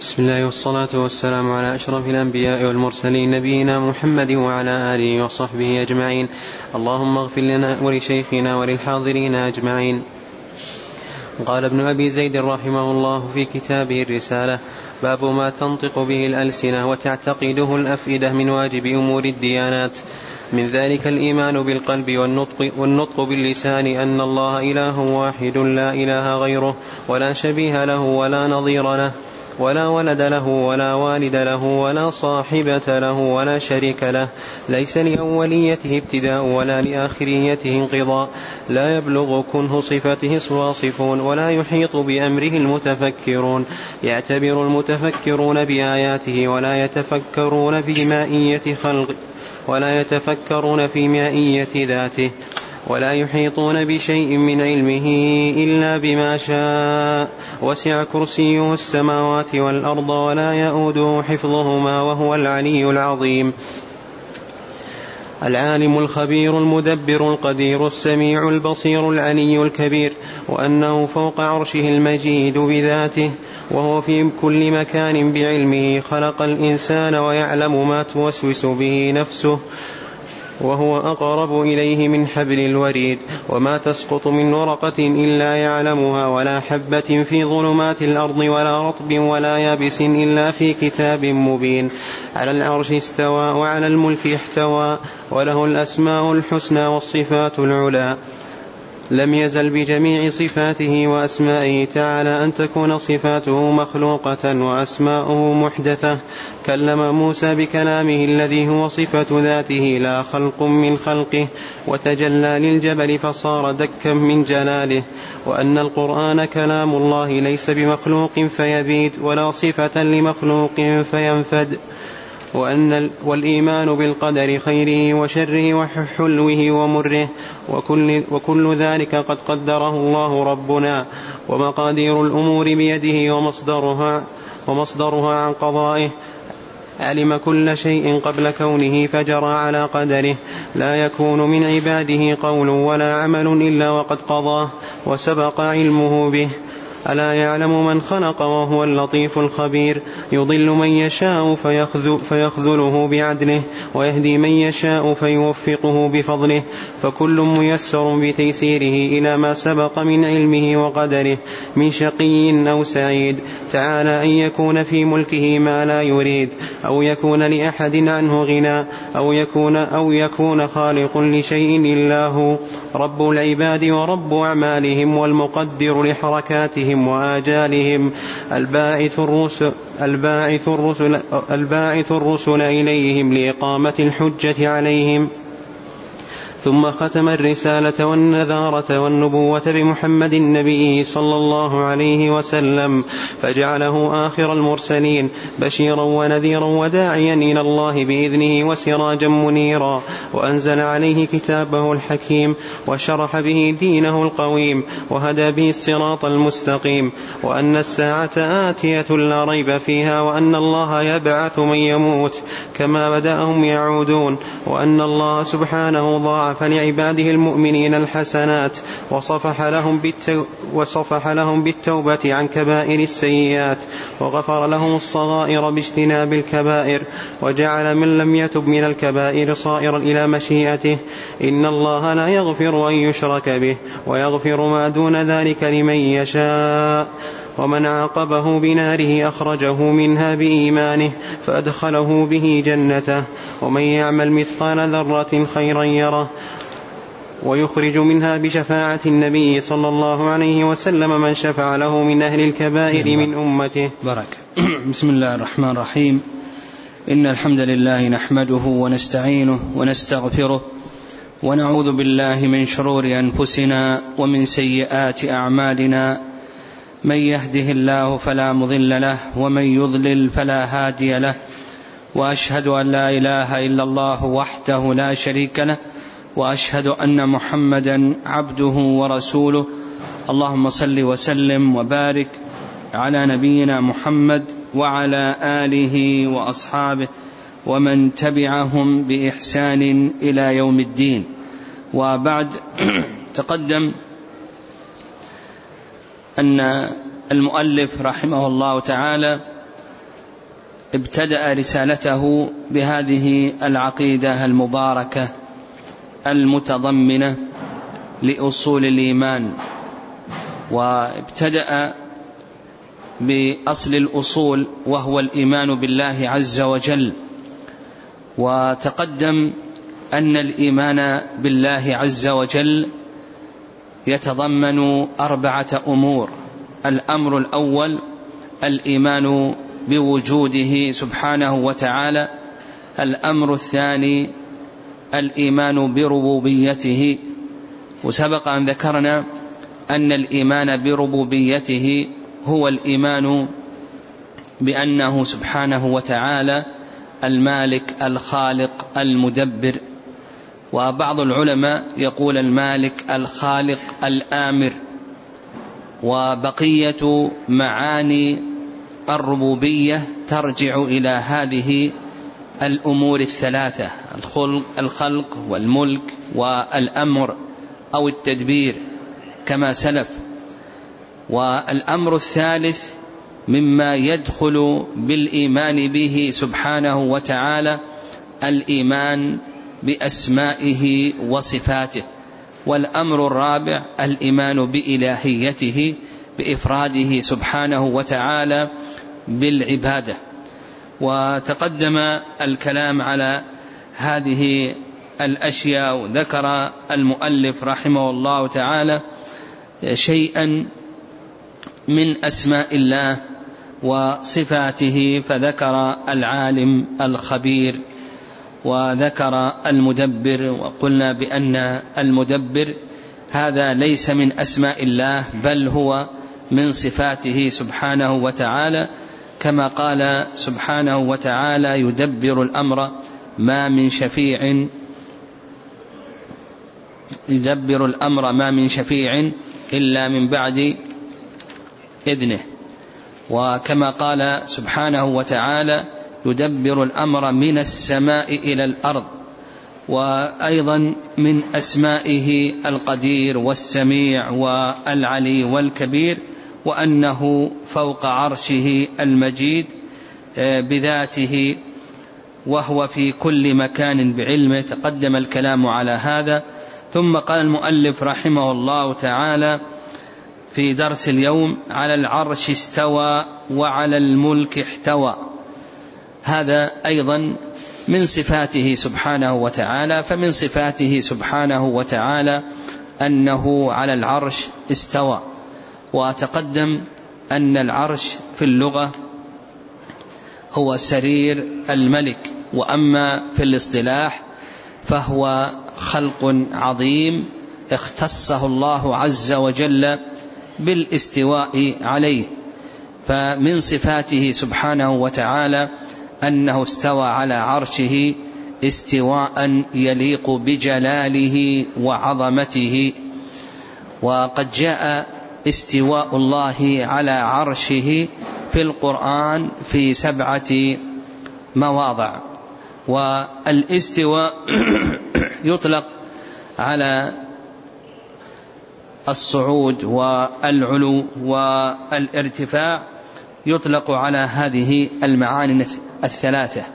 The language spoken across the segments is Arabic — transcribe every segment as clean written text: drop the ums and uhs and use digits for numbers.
بسم الله والصلاة والسلام على أشرف الأنبياء والمرسلين نبينا محمد وعلى آله وصحبه أجمعين. اللهم اغفر لنا ولشيخنا وللحاضرين أجمعين. قال ابن أبي زيد رحمه الله في كتابه الرسالة: باب ما تنطق به الألسنة وتعتقده الأفئدة من واجب أمور الديانات، من ذلك الإيمان بالقلب والنطق باللسان أن الله إله واحد لا إله غيره ولا شبيه له ولا نظير له، ولا ولد له ولا والد له ولا صاحبة له ولا شريك له، ليس لأوليته ابتداء ولا لآخريته انقضاء، لا يبلغ كنه صفته الواصفون ولا يحيط بأمره المتفكرون، يعتبر المتفكرون بآياته ولا يتفكرون في مائية خلقه ولا يتفكرون في مائية ذاته، ولا يحيطون بشيء من علمه إلا بما شاء، وسع كرسيه السماوات والأرض ولا يؤوده حفظهما وهو العلي العظيم، العالم الخبير المدبر القدير السميع البصير العلي الكبير، وأنه فوق عرشه المجيد بذاته، وهو في كل مكان بعلمه، خلق الإنسان ويعلم ما توسوس به نفسه، وهو أقرب إليه من حبل الوريد، وما تسقط من ورقة إلا يعلمها، ولا حبة في ظلمات الأرض ولا رطب ولا يابس إلا في كتاب مبين، على العرش استوى وعلى الملك احتوى، وله الأسماء الحسنى والصفات العلى، لم يزل بجميع صفاته وأسمائه تعالى أن تكون صفاته مخلوقة وأسماؤه محدثة، كلم موسى بكلامه الذي هو صفة ذاته لا خلق من خلقه، وتجلى للجبل فصار دكا من جلاله، وأن القرآن كلام الله ليس بمخلوق فيبيد ولا صفة لمخلوق فينفد، والإيمان بالقدر خيره وشره وحلوه ومره، وكل ذلك قد قدره الله ربنا، ومقادير الأمور بيده ومصدرها عن قضائه، علم كل شيء قبل كونه فجرى على قدره، لا يكون من عباده قول ولا عمل إلا وقد قضاه وسبق علمه به، ألا يعلم من خلق وهو اللطيف الخبير، يضل من يشاء فيخذله بعدله، ويهدي من يشاء فيوفقه بفضله، فكل ميسر بتيسيره إلى ما سبق من علمه وقدره، من شقي أو سعيد، تعالى أن يكون في ملكه ما لا يريد، أو يكون لأحد عنه غنى، أو يكون خالق لشيء إلا هو، رب العباد ورب أعمالهم، والمقدر لحركاتهم وآجالهم، الباعث الرسل إليهم لإقامة الحجة عليهم. ثم ختم الرسالة والنذارة والنبوة بمحمد النبي صلى الله عليه وسلم، فجعله آخر المرسلين بشيرا ونذيرا وداعيا إلى الله بإذنه وسراجا منيرا، وأنزل عليه كتابه الحكيم وشرح به دينه القويم وهدى به الصراط المستقيم، وأن الساعة آتية لا ريب فيها، وأن الله يبعث من يموت كما بدأهم يعودون، وأن الله سبحانه ضاعف لعباده المؤمنين الحسنات، وصفح لهم بالتوبة عن كبائر السيئات، وغفر لهم الصغائر باجتناب الكبائر، وجعل من لم يتب من الكبائر صائرا إلى مشيئته، إن الله لا يغفر أن يشرك به ويغفر ما دون ذلك لمن يشاء، ومن عاقبه بناره أخرجه منها بإيمانه فأدخله به جنته، ومن يعمل مثقال ذرة خيرا يره، ويخرج منها بشفاعة النبي صلى الله عليه وسلم من شفع له من أهل الكبائر من أمته. بارك. بسم الله الرحمن الرحيم، إن الحمد لله نحمده ونستعينه ونستغفره، ونعوذ بالله من شرور أنفسنا ومن سيئات أعمالنا، من يهده الله فلا مضل له ومن يضلل فلا هادي له، وأشهد أن لا إله إلا الله وحده لا شريك له، وأشهد أن محمدا عبده ورسوله. اللهم صل وسلم وبارك على نبينا محمد وعلى آله وأصحابه ومن تبعهم بإحسان إلى يوم الدين. وبعد، تقدم أن المؤلف رحمه الله تعالى ابتدأ رسالته بهذه العقيدة المباركة المتضمنة لأصول الإيمان، وابتدأ بأصل الأصول وهو الإيمان بالله عز وجل. وتقدم أن الإيمان بالله عز وجل يتضمن 4 أمور. الأمر الأول الإيمان بوجوده سبحانه وتعالى. الأمر الثاني الإيمان بربوبيته، وسبق أن ذكرنا أن الإيمان بربوبيته هو الإيمان بأنه سبحانه وتعالى المالك الخالق المدبر، وبعض العلماء يقول المالك الخالق الآمر. وبقية معاني الربوبية ترجع إلى هذه الأمور 3: الخلق والملك والأمر أو التدبير كما سلف. والأمر الثالث مما يدخل بالإيمان به سبحانه وتعالى الإيمان بأسمائه وصفاته. والأمر الرابع الإيمان بإلهيته، بإفراده سبحانه وتعالى بالعبادة. وتقدم الكلام على هذه الأشياء، وذكر المؤلف رحمه الله تعالى شيئا من أسماء الله وصفاته، فذكر العالم الخبير، وذكر المدبر. وقلنا بأن المدبر هذا ليس من أسماء الله، بل هو من صفاته سبحانه وتعالى، كما قال سبحانه وتعالى: يدبر الأمر ما من شفيع إلا من بعد إذنه. وكما قال سبحانه وتعالى: يدبر الأمر من السماء إلى الأرض. وأيضا من أسمائه القدير والسميع والعلي والكبير، وأنه فوق عرشه المجيد بذاته، وهو في كل مكان بعلمه. تقدم الكلام على هذا. ثم قال المؤلف رحمه الله تعالى في درس اليوم: على العرش استوى وعلى الملك احتوى. هذا أيضا من صفاته سبحانه وتعالى. فمن صفاته سبحانه وتعالى أنه على العرش استوى. وتقدم أن العرش في اللغة هو سرير الملك، وأما في الاصطلاح فهو خلق عظيم اختصه الله عز وجل بالاستواء عليه. فمن صفاته سبحانه وتعالى أنه استوى على عرشه استواء يليق بجلاله وعظمته. وقد جاء استواء الله على عرشه في القرآن في 7 مواضع. والاستواء يطلق على الصعود والعلو والارتفاع، يطلق على هذه المعاني 3.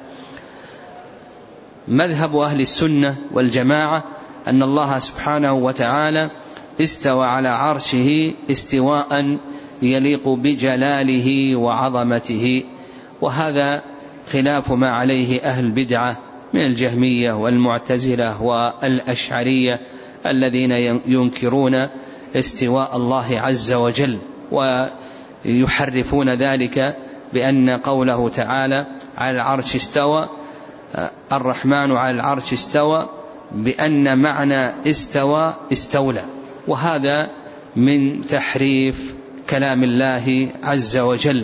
مذهب أهل السنة والجماعة أن الله سبحانه وتعالى استوى على عرشه استواء يليق بجلاله وعظمته. وهذا خلاف ما عليه أهل البدعة من الجهمية والمعتزلة والأشعرية الذين ينكرون استواء الله عز وجل، ويحرفون ذلك بأن قوله تعالى على العرش استوى، الرحمن على العرش استوى، بأن معنى استوى استولى. وهذا من تحريف كلام الله عز وجل.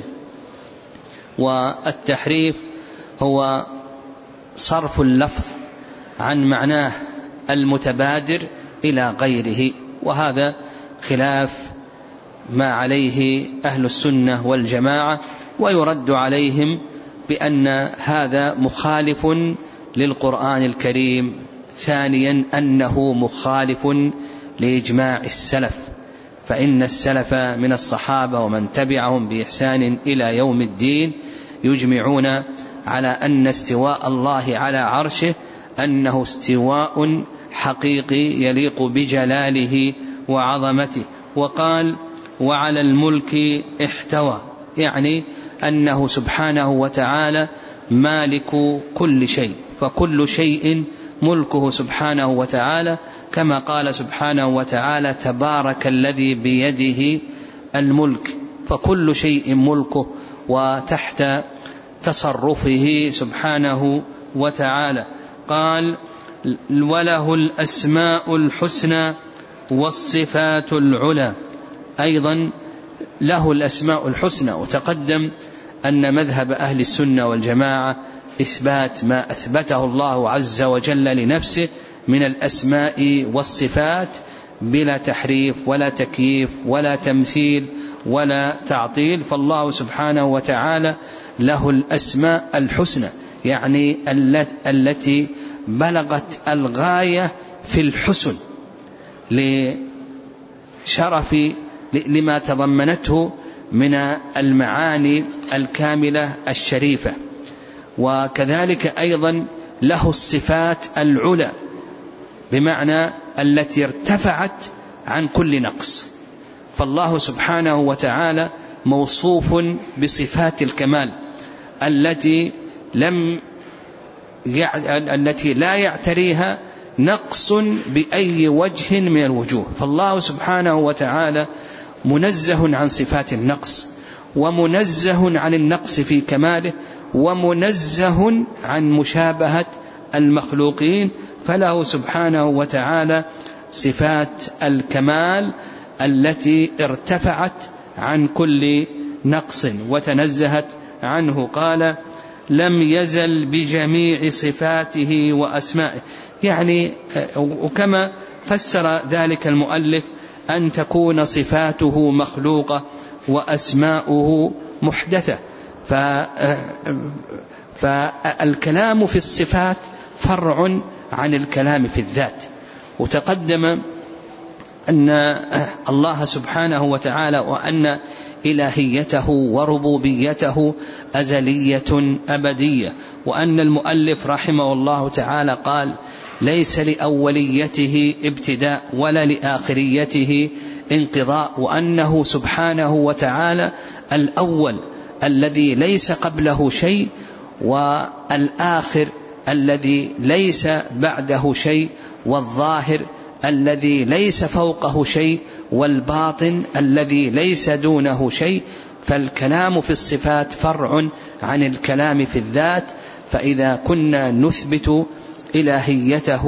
والتحريف هو صرف اللفظ عن معناه المتبادر إلى غيره، وهذا خلاف ما عليه أهل السنة والجماعة. ويرد عليهم بأن هذا مخالف للقرآن الكريم. ثانيا أنه مخالف لإجماع السلف، فإن السلف من الصحابة ومن تبعهم بإحسان إلى يوم الدين يجمعون على أن استواء الله على عرشه أنه استواء حقيقي يليق بجلاله وعظمته. وقال وعلى الملك احتوى، يعني أنه سبحانه وتعالى مالك كل شيء، فكل شيء ملكه سبحانه وتعالى، كما قال سبحانه وتعالى تبارك الذي بيده الملك، فكل شيء ملكه وتحت تصرفه سبحانه وتعالى. قال وله الأسماء الحسنى والصفات العلى، أيضا له الأسماء الحسنى. وتقدم أن مذهب أهل السنة والجماعة إثبات ما أثبته الله عز وجل لنفسه من الأسماء والصفات بلا تحريف ولا تكييف ولا تمثيل ولا تعطيل. فالله سبحانه وتعالى له الأسماء الحسنى، يعني التي بلغت الغاية في الحسن لشرف لما تضمنته من المعاني الكاملة الشريفة. وكذلك أيضا له الصفات العلى، بمعنى التي ارتفعت عن كل نقص. فالله سبحانه وتعالى موصوف بصفات الكمال التي لا يعتريها نقص بأي وجه من الوجوه. فالله سبحانه وتعالى منزه عن صفات النقص، ومنزه عن النقص في كماله، ومنزه عن مشابهة المخلوقين. فله سبحانه وتعالى صفات الكمال التي ارتفعت عن كل نقص وتنزهت عنه. قال لم يزل بجميع صفاته وأسمائه، يعني وكما فسر ذلك المؤلف أن تكون صفاته مخلوقة وأسماؤه محدثة. فالكلام في الصفات فرع عن الكلام في الذات. وتقدم أن الله سبحانه وتعالى وأن إلهيته وربوبيته أزلية أبدية، وأن المؤلف رحمه الله تعالى قال ليس لأوليته ابتداء ولا لآخريته انقضاء، وأنه سبحانه وتعالى الأول الذي ليس قبله شيء، والآخر الذي ليس بعده شيء، والظاهر الذي ليس فوقه شيء، والباطن الذي ليس دونه شيء. فالكلام في الصفات فرع عن الكلام في الذات. فإذا كنا نثبت إلهيته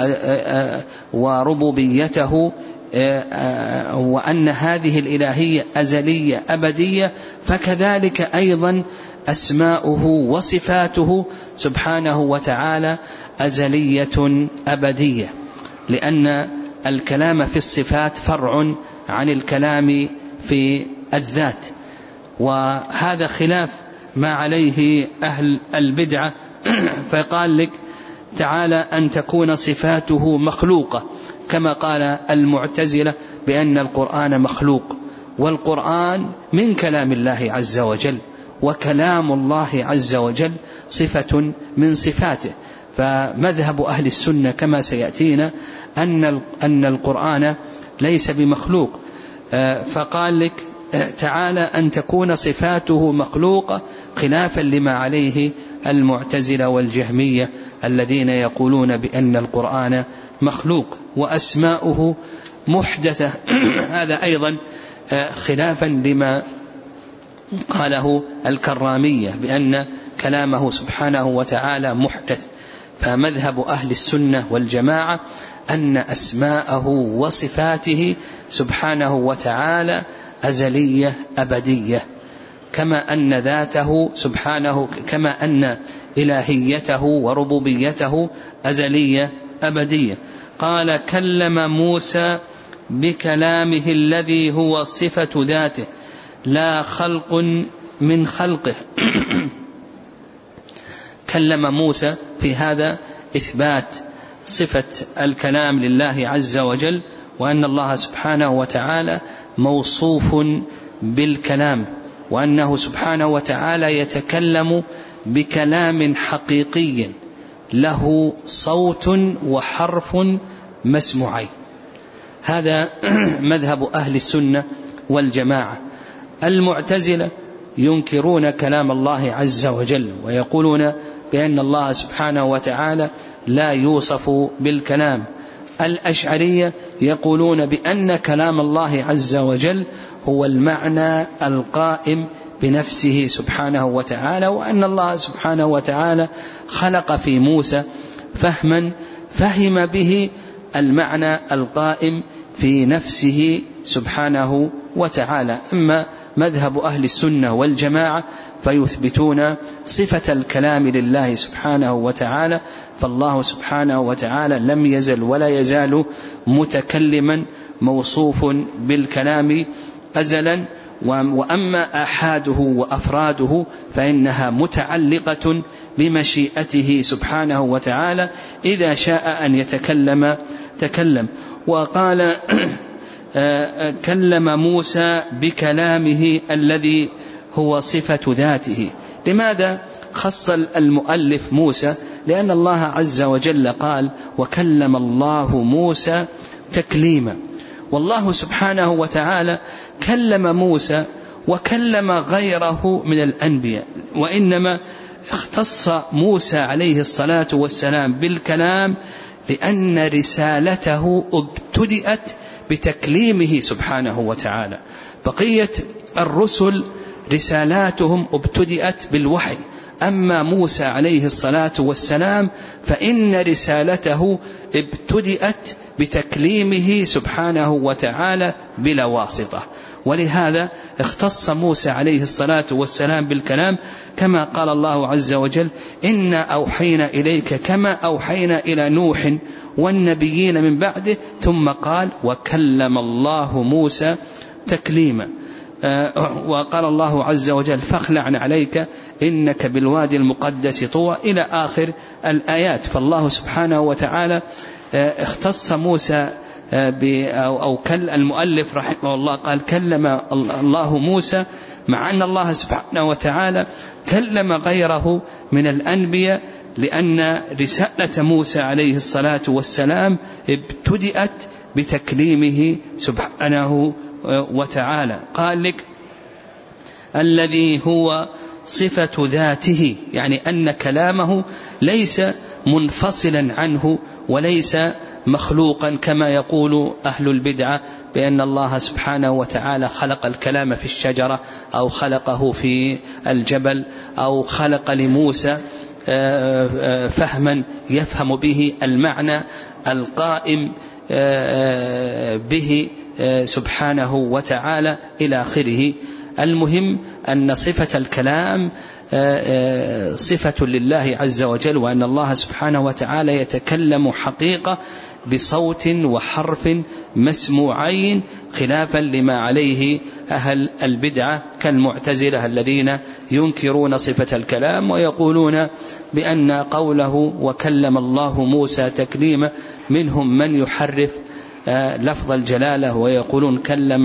وربوبيته وأن هذه الإلهية أزلية أبدية، فكذلك أيضا أسماؤه وصفاته سبحانه وتعالى أزلية أبدية، لأن الكلام في الصفات فرع عن الكلام في الذات. وهذا خلاف ما عليه أهل البدعة. فقال لك تعالى أن تكون صفاته مخلوقة، كما قال المعتزلة بأن القرآن مخلوق، والقرآن من كلام الله عز وجل، وكلام الله عز وجل صفة من صفاته. فمذهب أهل السنة كما سيأتينا أن القرآن ليس بمخلوق. فقال لك تعالى أن تكون صفاته مخلوقة، خلافا لما عليه المعتزلة والجهمية الذين يقولون بأن القرآن مخلوق، وأسماؤه محدثة. هذا أيضا خلافا لما قاله الكرامية بأن كلامه سبحانه وتعالى محدث. فمذهب أهل السنة والجماعة أن أسماءه وصفاته سبحانه وتعالى أزلية أبدية، كما أن ذاته سبحانه، كما أن إلهيته وربوبيته أزلية أبدية. قال كلم موسى بكلامه الذي هو صفة ذاته لا خلق من خلقه. كلم موسى في هذا إثبات صفة الكلام لله عز وجل، وأن الله سبحانه وتعالى موصوف بالكلام، وأنه سبحانه وتعالى يتكلم بكلام حقيقي له صوت وحرف مسموعين. هذا مذهب أهل السنة والجماعة. المعتزلة ينكرون كلام الله عز وجل ويقولون بأن الله سبحانه وتعالى لا يوصف بالكلام. الأشعرية يقولون بأن كلام الله عز وجل هو المعنى القائم بنفسه سبحانه وتعالى، وأن الله سبحانه وتعالى خلق في موسى فهما فهم به المعنى القائم في نفسه سبحانه وتعالى. أما مذهب أهل السنة والجماعة فيثبتون صفة الكلام لله سبحانه وتعالى، فالله سبحانه وتعالى لم يزل ولا يزال متكلما موصوف بالكلام أزلا. وأما آحاده وأفراده فإنها متعلقة بمشيئته سبحانه وتعالى، إذا شاء أن يتكلم تكلم. وقال كلم موسى بكلامه الذي هو صفة ذاته. لماذا خص المؤلف موسى؟ لأن الله عز وجل قال وكلم الله موسى تكليما، والله سبحانه وتعالى كلم موسى وكلم غيره من الأنبياء، وإنما اختص موسى عليه الصلاة والسلام بالكلام لأن رسالته ابتدأت بتكليمه سبحانه وتعالى. بقية الرسل رسالاتهم ابتدأت بالوحي، أما موسى عليه الصلاة والسلام فإن رسالته ابتدأت بتكليمه سبحانه وتعالى بلا واسطة. ولهذا اختص موسى عليه الصلاة والسلام بالكلام، كما قال الله عز وجل إنا أوحينا إليك كما أوحينا إلى نوح والنبيين من بعده، ثم قال وكلم الله موسى تكليما. وقال الله عز وجل فاخلع عليك إنك بالوادي المقدس طوى، إلى آخر الآيات. فالله سبحانه وتعالى اختص موسى أو المؤلف رحمه الله قال كلم الله موسى، مع أن الله سبحانه وتعالى كلم غيره من الأنبياء، لأن رسالة موسى عليه الصلاة والسلام ابتدأت بتكليمه سبحانه وتعالى. قال لك الذي هو صفة ذاته، يعني أن كلامه ليس منفصلا عنه وليس مخلوقا كما يقول أهل البدعة بأن الله سبحانه وتعالى خلق الكلام في الشجرة أو خلقه في الجبل أو خلق لموسى فهما يفهم به المعنى القائم به سبحانه وتعالى إلى آخره. المهم أن صفة الكلام صفة لله عز وجل، وأن الله سبحانه وتعالى يتكلم حقيقة بصوت وحرف مسموعين، خلافا لما عليه أهل البدعة كالمعتزلة الذين ينكرون صفة الكلام ويقولون بأن قوله وكلم الله موسى تكليما، منهم من يحرف لفظ الجلالة ويقولون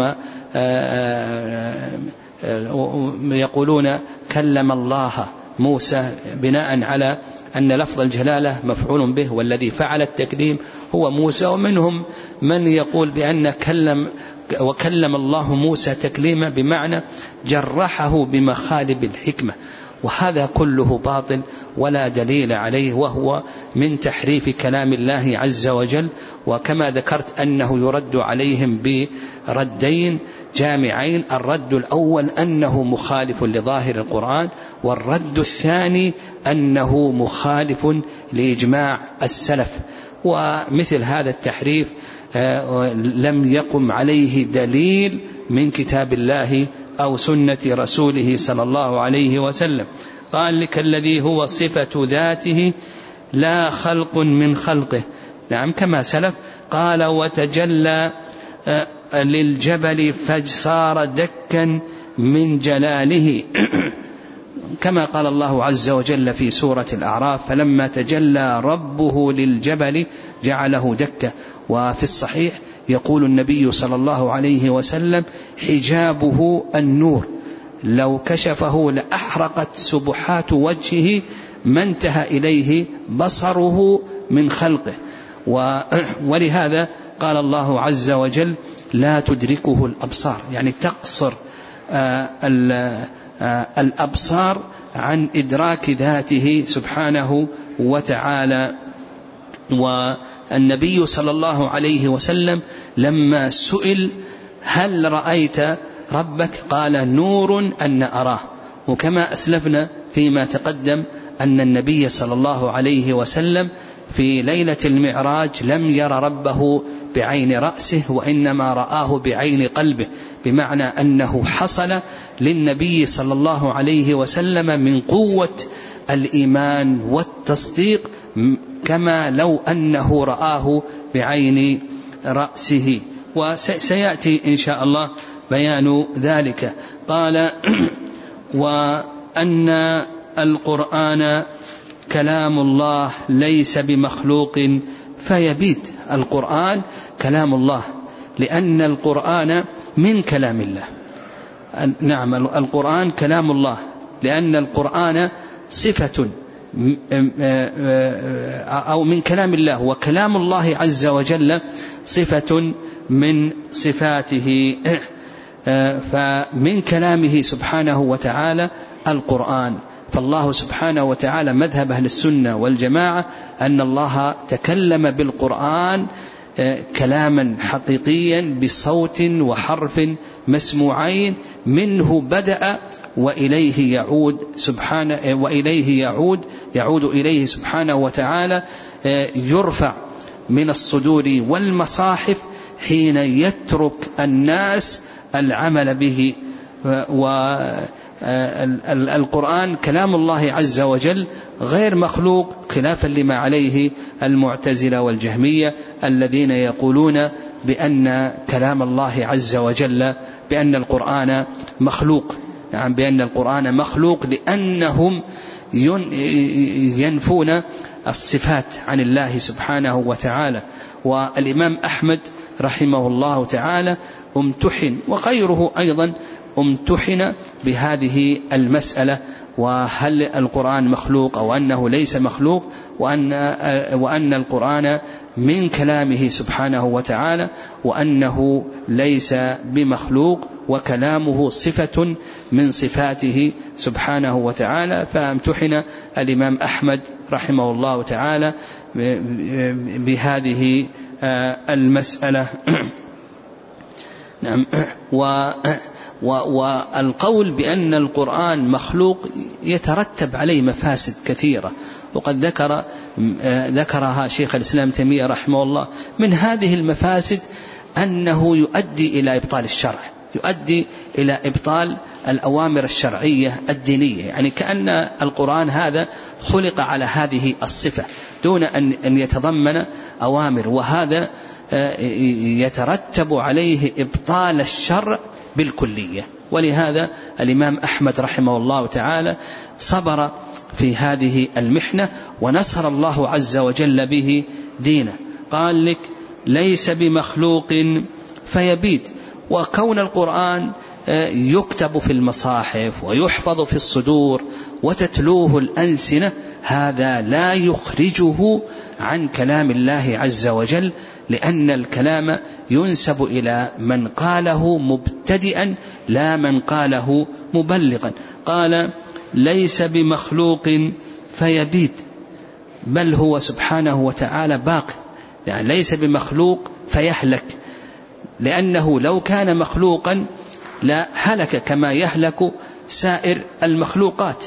كلم الله موسى بناء على أن لفظ الجلالة مفعول به والذي فعل التكليم هو موسى. ومنهم من يقول بأن وكلم الله موسى تكليما بمعنى جرحه بمخالب الحكمة، وهذا كله باطل ولا دليل عليه، وهو من تحريف كلام الله عز وجل. وكما ذكرت أنه يرد عليهم بردين جامعين: الرد الأول أنه مخالف لظاهر القرآن، والرد الثاني أنه مخالف لإجماع السلف. ومثل هذا التحريف لم يقم عليه دليل من كتاب الله أو سنة رسوله صلى الله عليه وسلم. قال لك الذي هو صفة ذاته لا خلق من خلقه. نعم كما سلف. قال وتجلى للجبل فصار دكا من جلاله كما قال الله عز وجل في سورة الأعراف: فلما تجلى ربه للجبل جعله دكا. وفي الصحيح يقول النبي صلى الله عليه وسلم: حجابه النور، لو كشفه لأحرقت سبحات وجهه ما انتهى إليه بصره من خلقه. ولهذا قال الله عز وجل لا تدركه الأبصار، يعني تقصر الأبصار عن إدراك ذاته سبحانه وتعالى. والنبي صلى الله عليه وسلم لما سئل هل رأيت ربك قال نور أن أراه. وكما أسلفنا فيما تقدم أن النبي صلى الله عليه وسلم في ليلة المعراج لم ير ربه بعين رأسه وإنما رآه بعين قلبه، بمعنى أنه حصل للنبي صلى الله عليه وسلم من قوة الإيمان والتصديق كما لو أنه رآه بعين رأسه، وسيأتي إن شاء الله بيان ذلك. قال وأن القرآن كلام الله ليس بمخلوق فيبيد. القرآن كلام الله لأن القرآن من كلام الله. نعم، القرآن كلام الله لأن القرآن صفة أو من كلام الله، وكلام الله عز وجل صفة من صفاته، فمن كلامه سبحانه وتعالى القرآن. فالله سبحانه وتعالى مذهب أهل السنة والجماعة أن الله تكلم بالقرآن كلاما حقيقيا بصوت وحرف مسموعين، منه بدأ وإليه يعود سبحانه، يعود إليه سبحانه وتعالى، يرفع من الصدور والمصاحف حين يترك الناس العمل به. والقرآن كلام الله عز وجل غير مخلوق، خلافا لما عليه المعتزلة والجهمية الذين يقولون بأن كلام الله عز وجل بأن القرآن مخلوق. نعم، بأن القرآن مخلوق لأنهم ينفون الصفات عن الله سبحانه وتعالى. والإمام أحمد رحمه الله تعالى امتحن، وغيره أيضا امتحن بهذه المسألة، وهل القرآن مخلوق أو أنه ليس مخلوق، وأن القرآن من كلامه سبحانه وتعالى، وأنه ليس بمخلوق، وكلامه صفة من صفاته سبحانه وتعالى. فامتحن الإمام أحمد رحمه الله تعالى بهذه المسألة. نعم. والقول بأن القرآن مخلوق يترتب عليه مفاسد كثيرة، وقد ذكرها شيخ الإسلام تيمية رحمه الله. من هذه المفاسد أنه يؤدي إلى إبطال الشرع، يؤدي إلى إبطال الأوامر الشرعية الدينية، يعني كأن القرآن هذا خلق على هذه الصفة دون أن يتضمن أوامر، وهذا يترتب عليه إبطال الشرع بالكلية. ولهذا الإمام أحمد رحمه الله تعالى صبر في هذه المحنة، ونصر الله عز وجل به دينه. قال لك ليس بمخلوق فيبيد. وكون القرآن يكتب في المصاحف ويحفظ في الصدور وتتلوه الألسنة، هذا لا يخرجه عن كلام الله عز وجل، لأن الكلام ينسب إلى من قاله مبتدئا لا من قاله مبلغا. قال ليس بمخلوق فيبيد، بل هو سبحانه وتعالى باق، يعني ليس بمخلوق فيهلك، لأنه لو كان مخلوقا لا هلك كما يهلك سائر المخلوقات،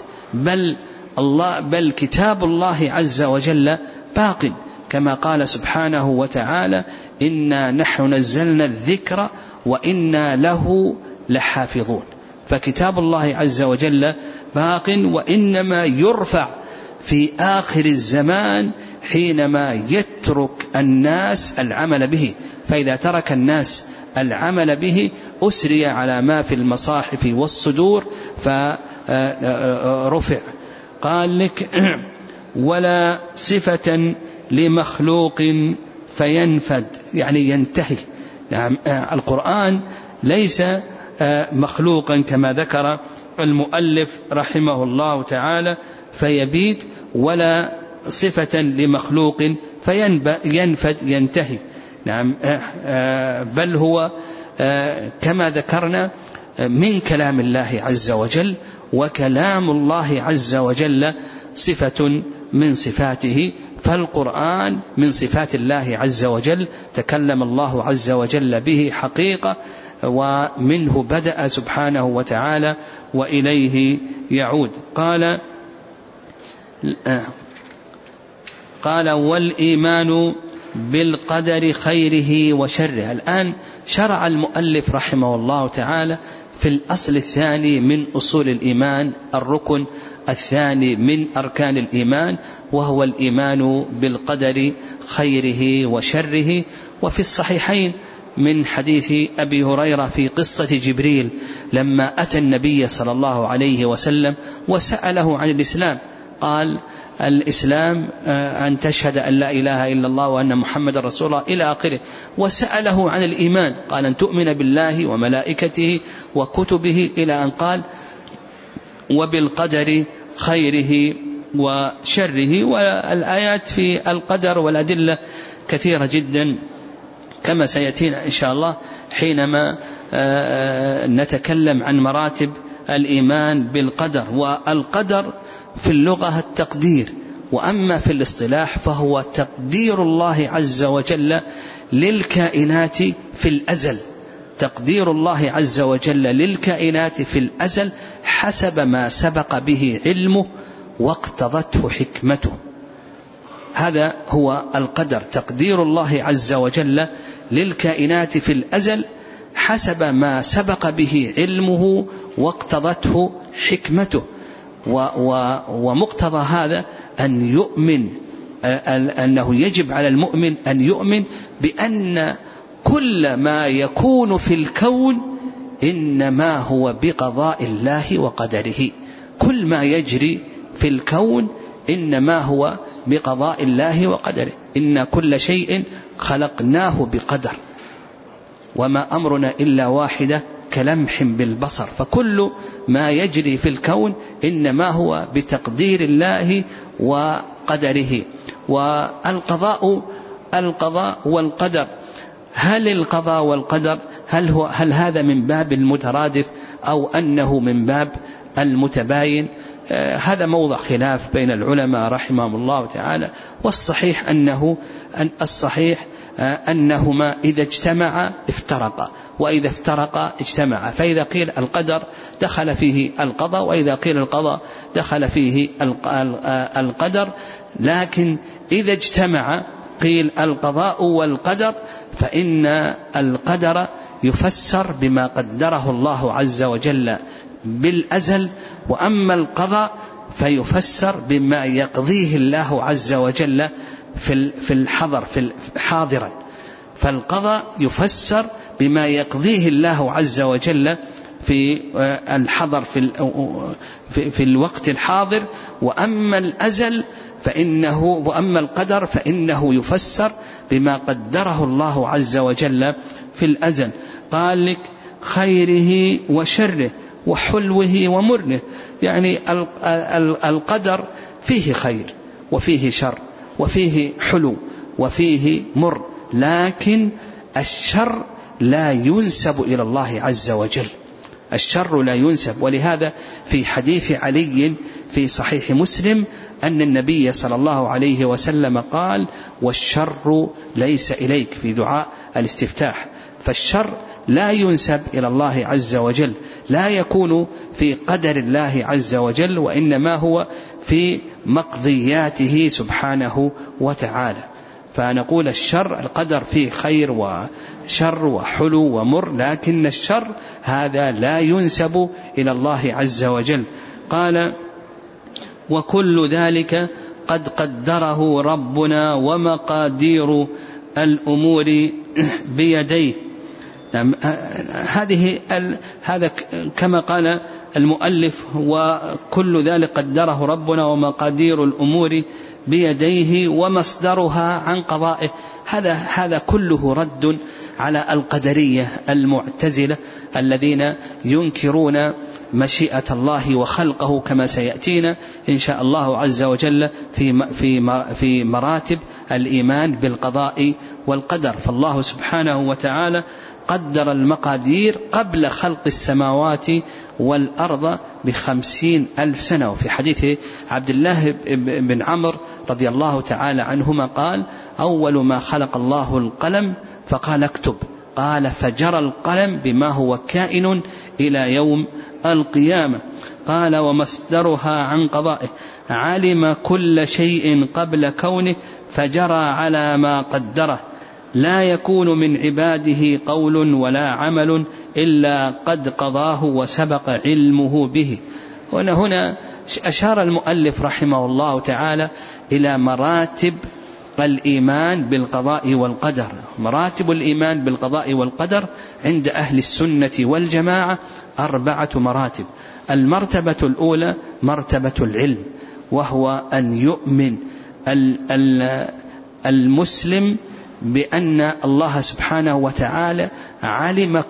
بل كتاب الله عز وجل باق، كما قال سبحانه وتعالى إنا نحن نزلنا الذكر وإنا له لحافظون. فكتاب الله عز وجل باق، وإنما يرفع في آخر الزمان حينما يترك الناس العمل به، فإذا ترك الناس العمل به أسري على ما في المصاحف والصدور فرفع. قال لك ولا صفة لمخلوق فينفد، يعني ينتهي. يعني القرآن ليس مخلوقا كما ذكر المؤلف رحمه الله تعالى فيبيد، ولا صفة لمخلوق فينفد ينتهي. نعم، بل هو كما ذكرنا من كلام الله عز وجل، وكلام الله عز وجل صفة من صفاته، فالقرآن من صفات الله عز وجل، تكلم الله عز وجل به حقيقة، ومنه بدأ سبحانه وتعالى وإليه يعود. قال والإيمان بالقدر خيره وشره. الآن شرع المؤلف رحمه الله تعالى في الأصل الثاني من أصول الإيمان، الركن الثاني من أركان الإيمان، وهو الإيمان بالقدر خيره وشره. وفي الصحيحين من حديث أبي هريرة في قصة جبريل لما أتى النبي صلى الله عليه وسلم وسأله عن الإسلام، قال الإسلام أن تشهد أن لا إله إلا الله وأن محمد رسول الله إلى آخره. وسأله عن الإيمان، قال أن تؤمن بالله وملائكته وكتبه إلى أن قال وبالقدر خيره وشره. والآيات في القدر والأدلة كثيرة جدا كما سيأتينا إن شاء الله حينما نتكلم عن مراتب الإيمان بالقدر. والقدر في اللغة التقدير، وأما في الاصطلاح فهو تقدير الله عز وجل للكائنات في الأزل، تقدير الله عز وجل للكائنات في الأزل حسب ما سبق به علمه واقتضته حكمته. هذا هو القدر، تقدير الله عز وجل للكائنات في الأزل حسب ما سبق به علمه واقتضته حكمته. ومقتضى هذا أن يؤمن، أنه يجب على المؤمن أن يؤمن بأن كل ما يكون في الكون إنما هو بقضاء الله وقدره. كل ما يجري في الكون إنما هو بقضاء الله وقدره. إن كل شيء خلقناه بقدر، وما أمرنا إلا واحدة كلمح بالبصر. فكل ما يجري في الكون إنما هو بتقدير الله وقدره. والقضاء والقدر، هل القضاء والقدر هل هذا من باب المترادف أو أنه من باب المتباين؟ هذا موضع خلاف بين العلماء رحمهم الله تعالى. والصحيح أنهما إذا اجتمعا افترقا، وإذا افترقا اجتمعا. فإذا قيل القدر دخل فيه القضاء، وإذا قيل القضاء دخل فيه القدر. لكن إذا اجتمع قيل القضاء والقدر، فإن القدر يفسر بما قدره الله عز وجل بالأزل، وأما القضاء فيفسر بما يقضيه الله عز وجل في الحضر حاضرا. فالقضاء يفسر بما يقضيه الله عز وجل في الحضر في الوقت الحاضر، وأما القدر فإنه يفسر بما قدره الله عز وجل في الأزل. قال لك خيره وشره وحلوه ومره، يعني القدر فيه خير وفيه شر وفيه حلو وفيه مر، لكن الشر لا ينسب إلى الله عز وجل، الشر لا ينسب. ولهذا في حديث علي في صحيح مسلم أن النبي صلى الله عليه وسلم قال والشر ليس إليك في دعاء الاستفتاح. فالشر لا ينسب إلى الله عز وجل، لا يكون في قدر الله عز وجل، وإنما هو في مقضياته سبحانه وتعالى. فنقول القدر فيه خير وشر وحلو ومر، لكن الشر هذا لا ينسب إلى الله عز وجل. قال وكل ذلك قد قدره ربنا ومقادير الأمور بيديه. هذا كما قال المؤلف وكل ذلك قدره ربنا ومقادير الأمور بيديه ومصدرها عن قضائه. هذا كله رد على القدرية المعتزلة الذين ينكرون مشيئة الله وخلقه كما سيأتينا إن شاء الله عز وجل في مراتب الإيمان بالقضاء والقدر. فالله سبحانه وتعالى قدر المقادير قبل خلق السماوات والأرض ب50,000 سنة. وفي حديث عبد الله بن عمرو رضي الله تعالى عنهما قال: أول ما خلق الله القلم فقال اكتب، قال فجرى القلم بما هو كائن إلى يوم القيامة. قال: ومصدرها عن قضائه، علم كل شيء قبل كونه فجرى على ما قدره، لا يكون من عباده قول ولا عمل إلا قد قضاه وسبق علمه به. هنا أشار المؤلف رحمه الله تعالى إلى مراتب الإيمان بالقضاء والقدر. مراتب الإيمان بالقضاء والقدر عند أهل السنة والجماعة 4 مراتب. المرتبة الأولى مرتبة العلم، وهو أن يؤمن المسلم بأن الله سبحانه وتعالى علم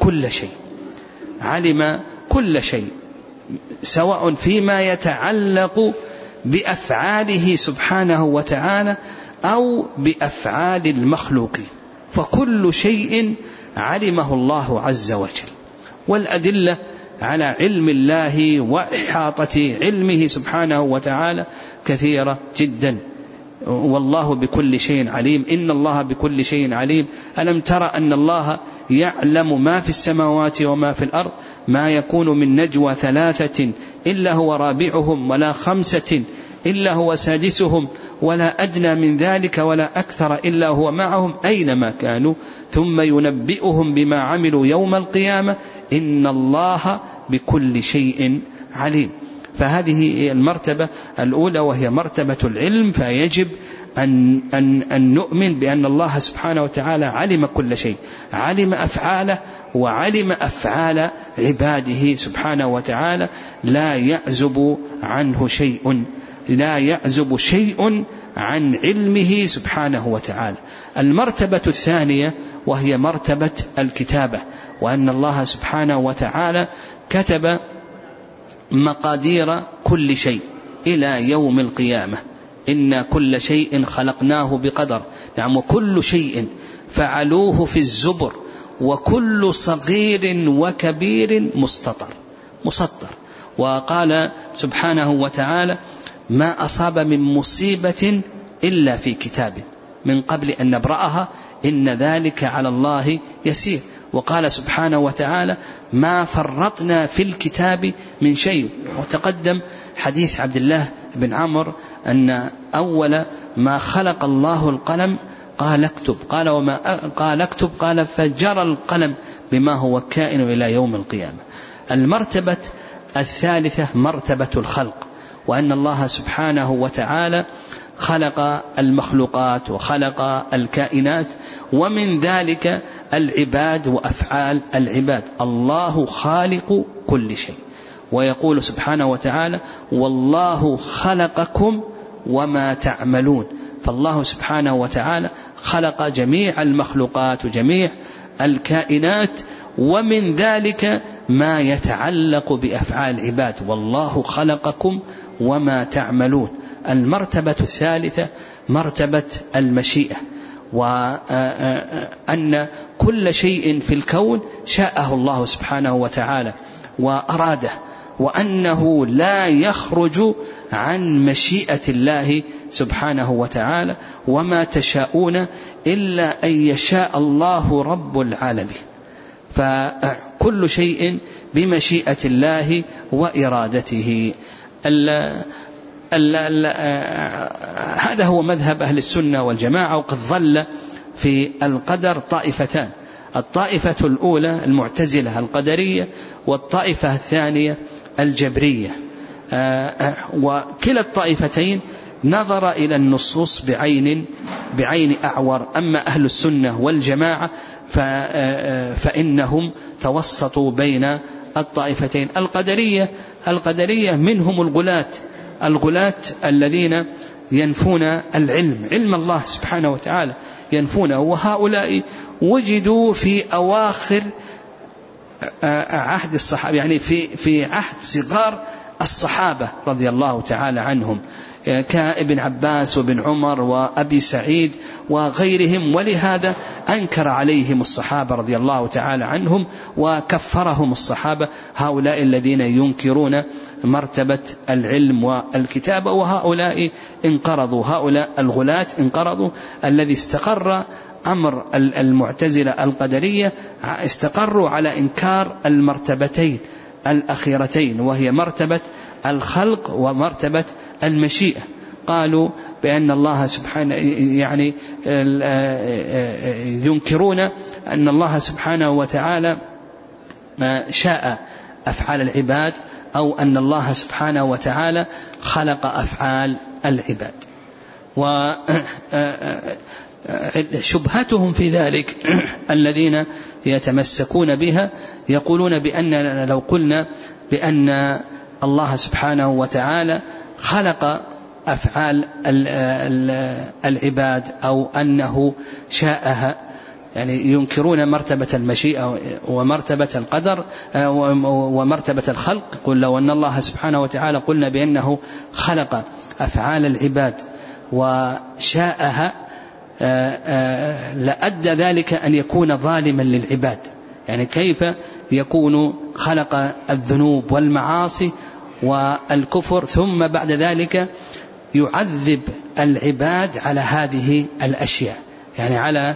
كل شيء سواء فيما يتعلق بأفعاله سبحانه وتعالى أو بأفعال المخلوقين، فكل شيء علمه الله عز وجل. والأدلة على علم الله وإحاطة علمه سبحانه وتعالى كثيرة جدا. والله بكل شيء عليم، إن الله بكل شيء عليم. ألم ترى أن الله يعلم ما في السماوات وما في الأرض، ما يكون من نجوى 3 إلا هو رابعهم ولا 5 إلا هو سادسهم ولا أدنى من ذلك ولا أكثر إلا هو معهم أينما كانوا ثم ينبئهم بما عملوا يوم القيامة إن الله بكل شيء عليم. فهذه المرتبة الأولى وهي مرتبة العلم، فيجب أن نؤمن بأن الله سبحانه وتعالى علم كل شيء، علم أفعاله وعلم أفعال عباده سبحانه وتعالى، لا يعزب عنه شيء، لا يعزب شيء عن علمه سبحانه وتعالى. المرتبة الثانية وهي مرتبة الكتابة، وأن الله سبحانه وتعالى كتب مقادير كل شيء إلى يوم القيامة. إن كل شيء خلقناه بقدر. نعم، وكل شيء فعلوه في الزبر، وكل صغير وكبير مسطر. وقال سبحانه وتعالى: ما أصاب من مصيبة إلا في كتاب من قبل أن نبرأها إن ذلك على الله يسير. وقال سبحانه وتعالى: ما فرطنا في الكتاب من شيء. وتقدم حديث عبد الله بن عمرو أن أول ما خلق الله القلم قال اكتب، قال وما قال اكتب، قال فجرى القلم بما هو كائن إلى يوم القيامة. المرتبة الثالثة مرتبة الخلق، وأن الله سبحانه وتعالى خلق المخلوقات وخلق الكائنات، ومن ذلك العباد وأفعال العباد. الله خالق كل شيء، ويقول سبحانه وتعالى: والله خلقكم وما تعملون. فالله سبحانه وتعالى خلق جميع المخلوقات وجميع الكائنات، ومن ذلك ما يتعلق بأفعال العباد. والله خلقكم وما تعملون. المرتبة الثالثة مرتبة المشيئة، وأن كل شيء في الكون شاءه الله سبحانه وتعالى وأراده، وأنه لا يخرج عن مشيئة الله سبحانه وتعالى، وما تشاءون إلا أن يشاء الله رب العالمين. فكل شيء بمشيئة الله وإرادته. هذا هو مذهب أهل السنة والجماعة. وقد ظل في القدر طائفتان: الطائفة الأولى المعتزلة القدرية، والطائفة الثانية الجبرية. وكلا الطائفتين نظر إلى النصوص بعين أعور. أما أهل السنة والجماعة فإنهم توسطوا بين الطائفتين. القدرية منهم الغلاة الذين ينفون العلم، علم الله سبحانه وتعالى ينفونه، وهؤلاء وجدوا في أواخر عهد الصحابة، يعني في عهد صغار الصحابة رضي الله تعالى عنهم، كابن عباس وابن عمر وأبي سعيد وغيرهم، ولهذا أنكر عليهم الصحابة رضي الله تعالى عنهم وكفرهم الصحابة، هؤلاء الذين ينكرون مرتبة العلم والكتابة، وهؤلاء انقرضوا، هؤلاء الغلاة انقرضوا. الذي استقر أمر المعتزلة القدرية استقروا على إنكار المرتبتين الأخيرتين، وهي مرتبة الخلق ومرتبة المشيئة. قالوا بأن الله سبحانه، يعني ينكرون أن الله سبحانه وتعالى شاء أفعال العباد، أو أن الله سبحانه وتعالى خلق أفعال العباد. وشبهتهم في ذلك الذين يتمسكون بها يقولون بأن لو قلنا بأن الله سبحانه وتعالى خلق أفعال العباد أو أنه شاءها، يعني ينكرون مرتبة المشيئة ومرتبة القدر ومرتبة الخلق. قل لو أن الله سبحانه وتعالى قلنا بأنه خلق أفعال العباد وشاءها لأدى ذلك أن يكون ظالما للعباد، يعني كيف يكون خلق الذنوب والمعاصي والكفر ثم بعد ذلك يعذب العباد على هذه الأشياء، يعني على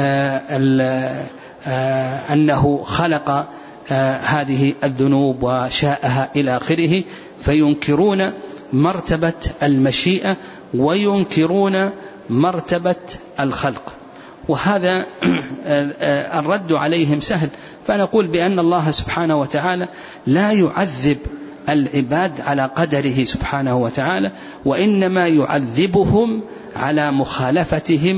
أنه خلق هذه الذنوب وشاءها إلى آخره. فينكرون مرتبة المشيئة وينكرون مرتبة الخلق، وهذا الرد عليهم سهل. فنقول بأن الله سبحانه وتعالى لا يعذب العباد على قدره سبحانه وتعالى، وإنما يعذبهم على مخالفتهم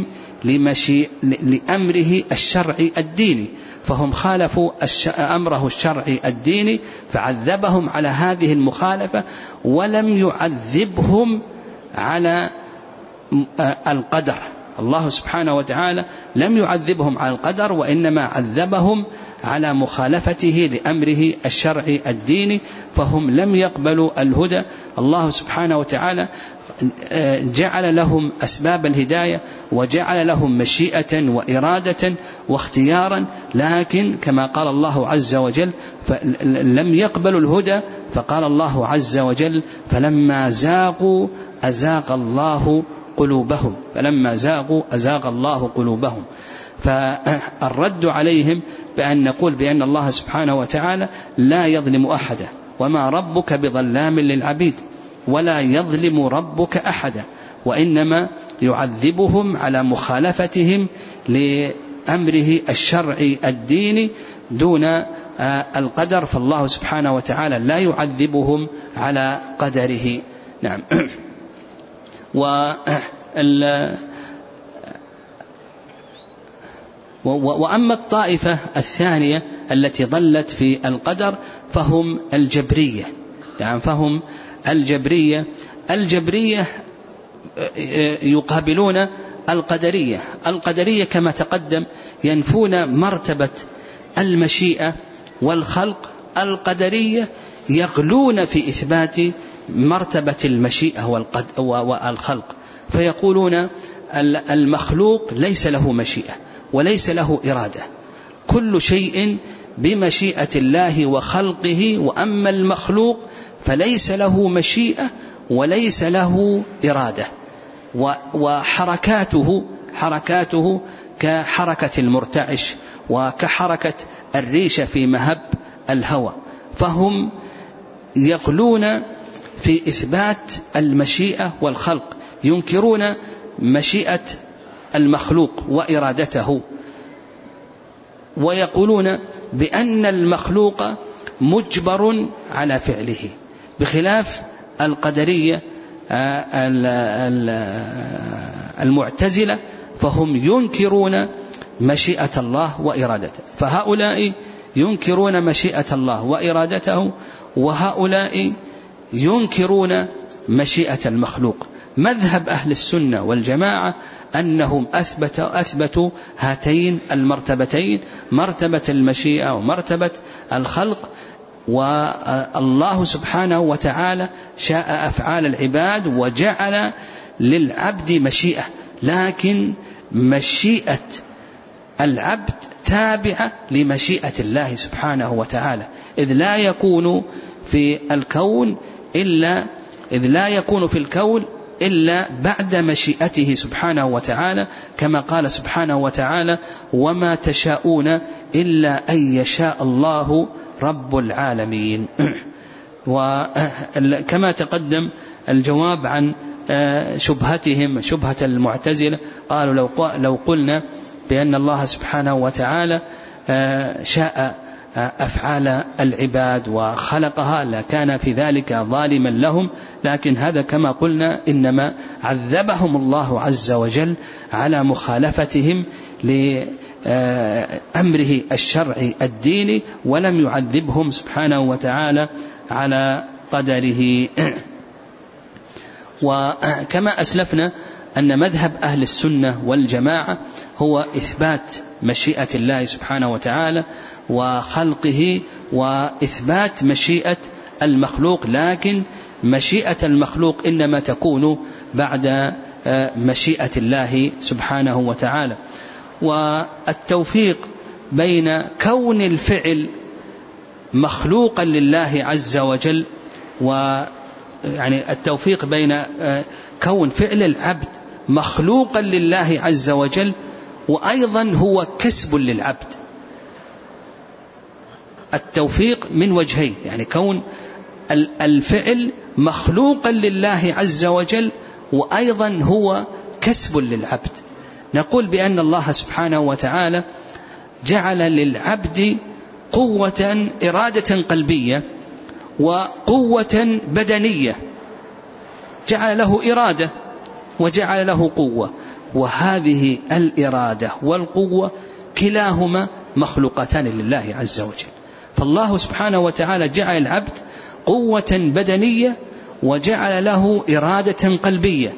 لأمره الشرعي الديني، فهم خالفوا أمره الشرعي الديني فعذبهم على هذه المخالفة، ولم يعذبهم على القدر. الله سبحانه وتعالى لم يعذبهم على القدر، وإنما عذبهم على مخالفته لأمره الشرعي الديني، فهم لم يقبلوا الهدى. الله سبحانه وتعالى جعل لهم أسباب الهداية وجعل لهم مشيئة وإرادة واختيارا، لكن كما قال الله عز وجل لم يقبلوا الهدى، فقال الله عز وجل فلما زاغوا أزاغ الله قلوبهم، فلما زاغوا أزاغ الله قلوبهم. فالرد عليهم بأن نقول بأن الله سبحانه وتعالى لا يظلم أحدا، وما ربك بظلام للعبيد، ولا يظلم ربك أحدا، وإنما يعذبهم على مخالفتهم لأمره الشرعي الديني دون القدر، فالله سبحانه وتعالى لا يعذبهم على قدره. نعم. وأما الطائفة الثانية التي ضلت في القدر فهم الجبرية، يعني فهم الجبرية يقابلون القدرية كما تقدم ينفون مرتبة المشيئة والخلق. القدرية يغلون في إثبات مرتبة المشيئة والخلق، فيقولون المخلوق ليس له مشيئة وليس له إرادة، كل شيء بمشيئة الله وخلقه، وأما المخلوق فليس له مشيئة وليس له إرادة، وحركاته كحركة المرتعش وكحركة الريشة في مهب الهوى. فهم يغلون في إثبات المشيئة والخلق، ينكرون مشيئة المخلوق وإرادته، ويقولون بأن المخلوق مجبر على فعله، بخلاف القدرية المعتزلة فهم ينكرون مشيئة الله وإرادته. فهؤلاء ينكرون مشيئة الله وإرادته، وهؤلاء ينكرون مشيئة المخلوق. مذهب أهل السنة والجماعة أنهم أثبتوا هاتين المرتبتين، مرتبة المشيئة ومرتبة الخلق. والله سبحانه وتعالى شاء أفعال العباد وجعل للعبد مشيئة، لكن مشيئة العبد تابعة لمشيئة الله سبحانه وتعالى، إذ لا يكون في الكون إلا بعد مشيئته سبحانه وتعالى، كما قال سبحانه وتعالى: وما تشاءون إلا أن يشاء الله رب العالمين. وكما تقدم الجواب عن شبهتهم، شبهة المعتزلة، قالوا لو قلنا بأن الله سبحانه وتعالى شاء أفعال العباد وخلقها لكان في ذلك ظالما لهم، لكن هذا كما قلنا إنما عذبهم الله عز وجل على مخالفتهم لأمره الشرعي الديني، ولم يعذبهم سبحانه وتعالى على قدره. وكما أسلفنا أن مذهب أهل السنة والجماعة هو إثبات مشيئة الله سبحانه وتعالى وخلقه، وإثبات مشيئة المخلوق، لكن مشيئة المخلوق إنما تكون بعد مشيئة الله سبحانه وتعالى. والتوفيق بين كون الفعل مخلوقا لله عز وجل، يعني التوفيق بين كون فعل العبد مخلوقا لله عز وجل وأيضا هو كسب للعبد، التوفيق من وجهين، يعني كون الفعل مخلوقا لله عز وجل وأيضا هو كسب للعبد. نقول بأن الله سبحانه وتعالى جعل للعبد قوة إرادة قلبية وقوة بدنية، جعل له إرادة وجعل له قوة، وهذه الإرادة والقوة كلاهما مخلوقتان لله عز وجل. فالله سبحانه وتعالى جعل العبد قوة بدنية وجعل له إرادة قلبية،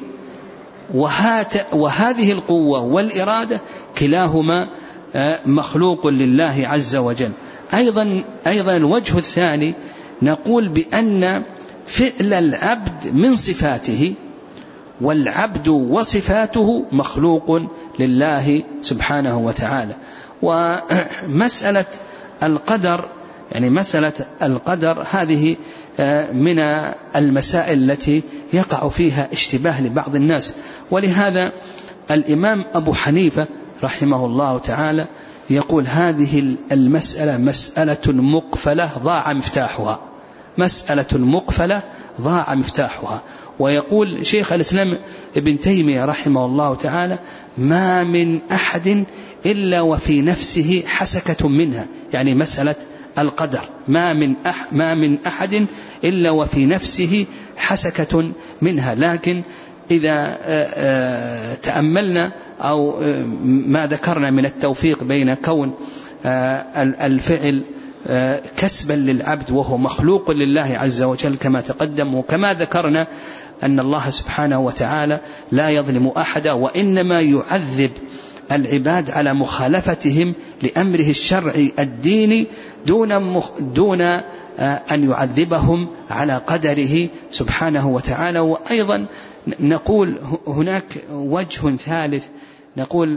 وهذه القوة والإرادة كلاهما مخلوق لله عز وجل. أيضا الوجه الثاني نقول بأن فعل العبد من صفاته، والعبد وصفاته مخلوق لله سبحانه وتعالى. ومسألة القدر، يعني مسألة القدر هذه من المسائل التي يقع فيها اشتباه لبعض الناس، ولهذا الإمام أبو حنيفة رحمه الله تعالى يقول هذه المسألة مسألة مقفلة ضاع مفتاحها، مسألة مقفلة ضاع مفتاحها. ويقول شيخ الإسلام ابن تيمية رحمه الله تعالى ما من أحد إلا وفي نفسه حسكة منها، يعني مسألة القدر ما من أحد إلا وفي نفسه حسكة منها. لكن إذا تأملنا أو ما ذكرنا من التوفيق بين كون الفعل كسبا للعبد وهو مخلوق لله عز وجل كما تقدم، وكما ذكرنا أن الله سبحانه وتعالى لا يظلم أحدا، وإنما يعذب العباد على مخالفتهم لأمره الشرعي الديني دون أن يعذبهم على قدره سبحانه وتعالى. وأيضا نقول هناك وجه ثالث، نقول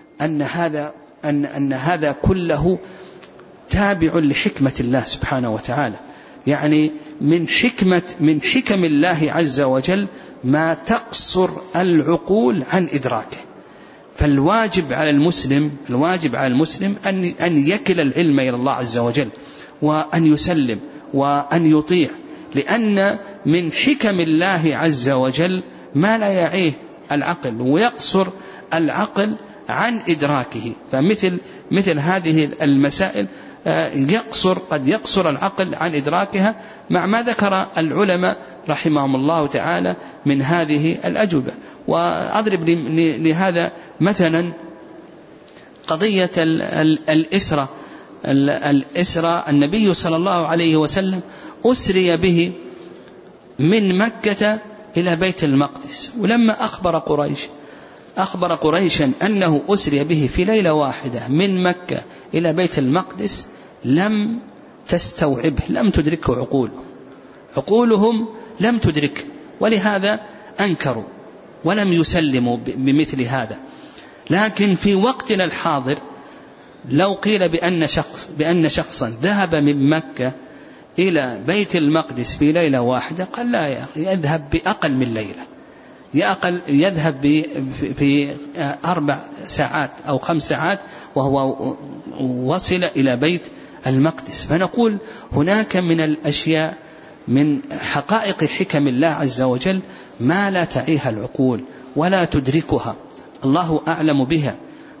أن هذا كله تابع لحكمة الله سبحانه وتعالى، يعني من حكم الله عز وجل ما تقصر العقول عن إدراكه. فالواجب على المسلم أن يكل العلم إلى الله عز وجل، وأن يسلم وأن يطيع، لأن من حكم الله عز وجل ما لا يعيه العقل ويقصر العقل عن إدراكه. فمثل هذه المسائل قد يقصر العقل عن إدراكها، مع ما ذكر العلماء رحمهم الله تعالى من هذه الأجوبة. وأضرب لهذا مثلا قضية الإسرة الإسراء النبي صلى الله عليه وسلم أسري به من مكة إلى بيت المقدس، ولما أخبر قريشا أنه أسري به في ليلة واحدة من مكة إلى بيت المقدس لم تستوعبه، لم تدركه عقولهم لم تدرك، ولهذا أنكروا ولم يسلموا بمثل هذا. لكن في وقتنا الحاضر لو قيل بأن شخصا ذهب من مكة إلى بيت المقدس في ليلة واحدة، قال لا يا أخي، يذهب بأقل من ليلة، يذهب في 4 ساعات أو 5 ساعات وهو وصل إلى بيت المقدس. فنقول هناك من الأشياء من حقائق حكم الله عز وجل ما لا تعيها العقول ولا تدركها، الله أعلم بها.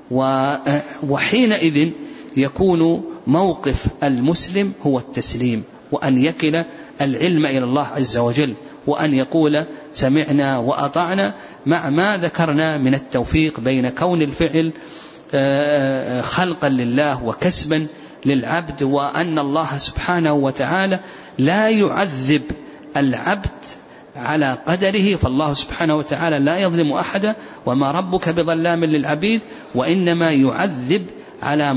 وحينئذ يكون موقف المسلم هو التسليم، وأن يكل العلم إلى الله عز وجل، وأن يقول سمعنا وأطعنا، مع ما ذكرنا من التوفيق بين كون الفعل خلقا لله وكسبا للعبد، وأن الله سبحانه وتعالى لا يعذب العبد على قدره، فالله سبحانه وتعالى لا يظلم أحدا، وما ربك بظلام للعبيد، وإنما يعذب على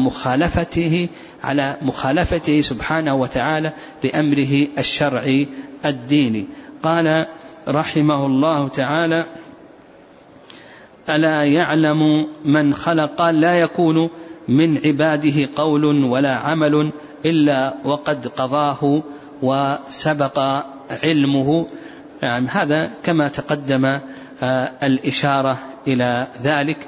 مخالفته سبحانه وتعالى لأمره الشرعي الديني. قال رحمه الله تعالى: ألا يعلم من خلق، لا يكون من عباده قول ولا عمل إلا وقد قضاه وسبق علمه. هذا كما تقدم الإشارة إلى ذلك.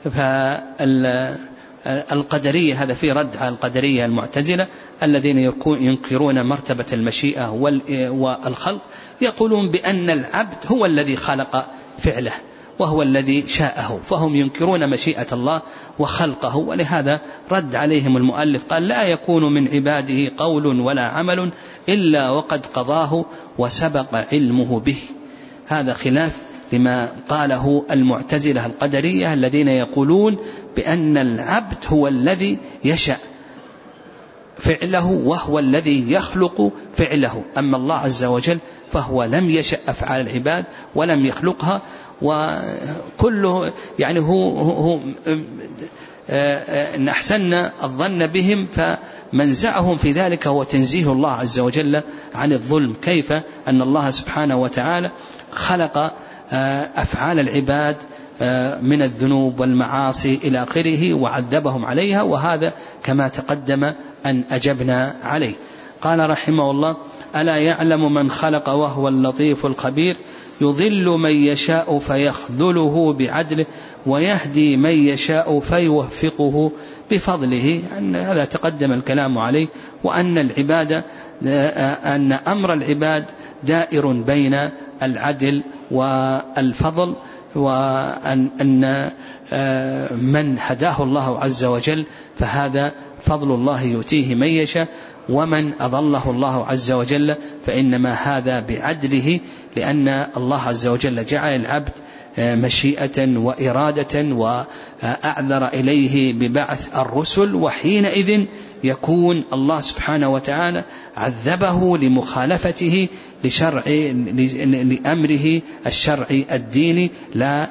فالقدرية هذا في رد على القدرية المعتزلة الذين ينكرون مرتبة المشيئة والخلق، يقولون بأن العبد هو الذي خلق فعله وهو الذي شاءه، فهم ينكرون مشيئة الله وخلقه. ولهذا رد عليهم المؤلف قال: لا يكون من عباده قول ولا عمل إلا وقد قضاه وسبق علمه به. هذا خلاف لما قاله المعتزلة القدرية الذين يقولون بأن العبد هو الذي يشاء فعله وهو الذي يخلق فعله، أما الله عز وجل فهو لم يشأ أفعال العباد ولم يخلقها، وكله يعني هو نحسن الظن بهم، فمنزعهم في ذلك هو تنزيه الله عز وجل عن الظلم. كيف أن الله سبحانه وتعالى خلق أفعال العباد من الذنوب والمعاصي إلى آخره وعذبهم عليها، وهذا كما تقدم أن أجبنا عليه. قال رحمه الله: ألا يعلم من خلق وهو اللطيف الخبير، يضل من يشاء فيخذله بعدله ويهدي من يشاء فيوفقه بفضله. أن هذا تقدم الكلام عليه، وأن أمر العباد دائر بين العدل والفضل، وأن من هداه الله عز وجل فهذا فضل الله يؤتيه من يشاء، ومن أضله الله عز وجل فإنما هذا بعدله، لأن الله عز وجل جعل العبد مشيئة وإرادة وأعذر إليه ببعث الرسل، وحينئذ يكون الله سبحانه وتعالى عذبه لمخالفته لأمره الشرعي الديني لا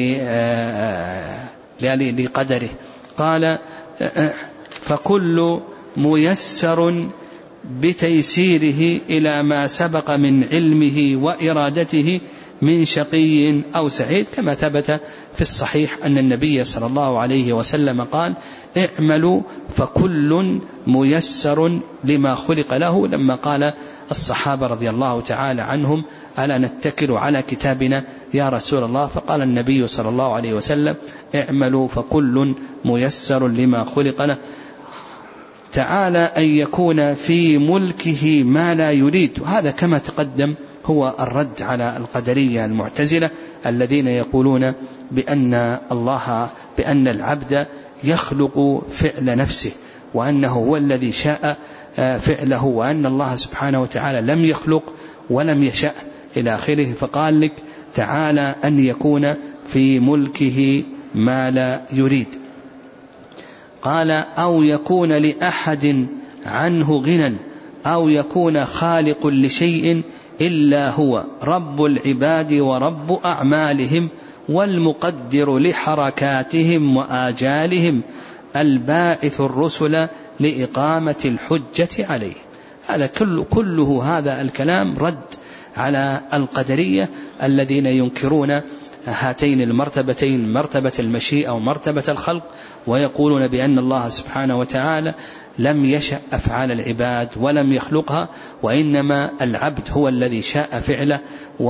لقدره. قال: فكل ميسر بتيسيره إلى ما سبق من علمه وإرادته من شقي أو سعيد، كما ثبت في الصحيح أن النبي صلى الله عليه وسلم قال: اعملوا فكل ميسر لما خلق له، لما قال الصحابة رضي الله تعالى عنهم: ألا نتكل على كتابنا يا رسول الله؟ فقال النبي صلى الله عليه وسلم: اعملوا فكل ميسر لما خلق له. تعالى أن يكون في ملكه ما لا يريد. وهذا كما تقدم هو الرد على القدرية المعتزلة الذين يقولون بأن العبد يخلق فعل نفسه، وأنه هو الذي شاء فعله، وأن الله سبحانه وتعالى لم يخلق ولم يشاء إلى آخره. فقال لك: تعالى أن يكون في ملكه ما لا يريد. قال أو يكون لأحد عنه غنى أو يكون خالق لشيء إلا هو رب العباد ورب أعمالهم والمقدر لحركاتهم وآجالهم الباعث الرسل لإقامة الحجة عليه. هذا كله هذا الكلام رد على القدرية الذين ينكرون هاتين المرتبتين، مرتبة المشيئة ومرتبة الخلق، ويقولون بأن الله سبحانه وتعالى لم يشأ أفعال العباد ولم يخلقها، وإنما العبد هو الذي شاء فعله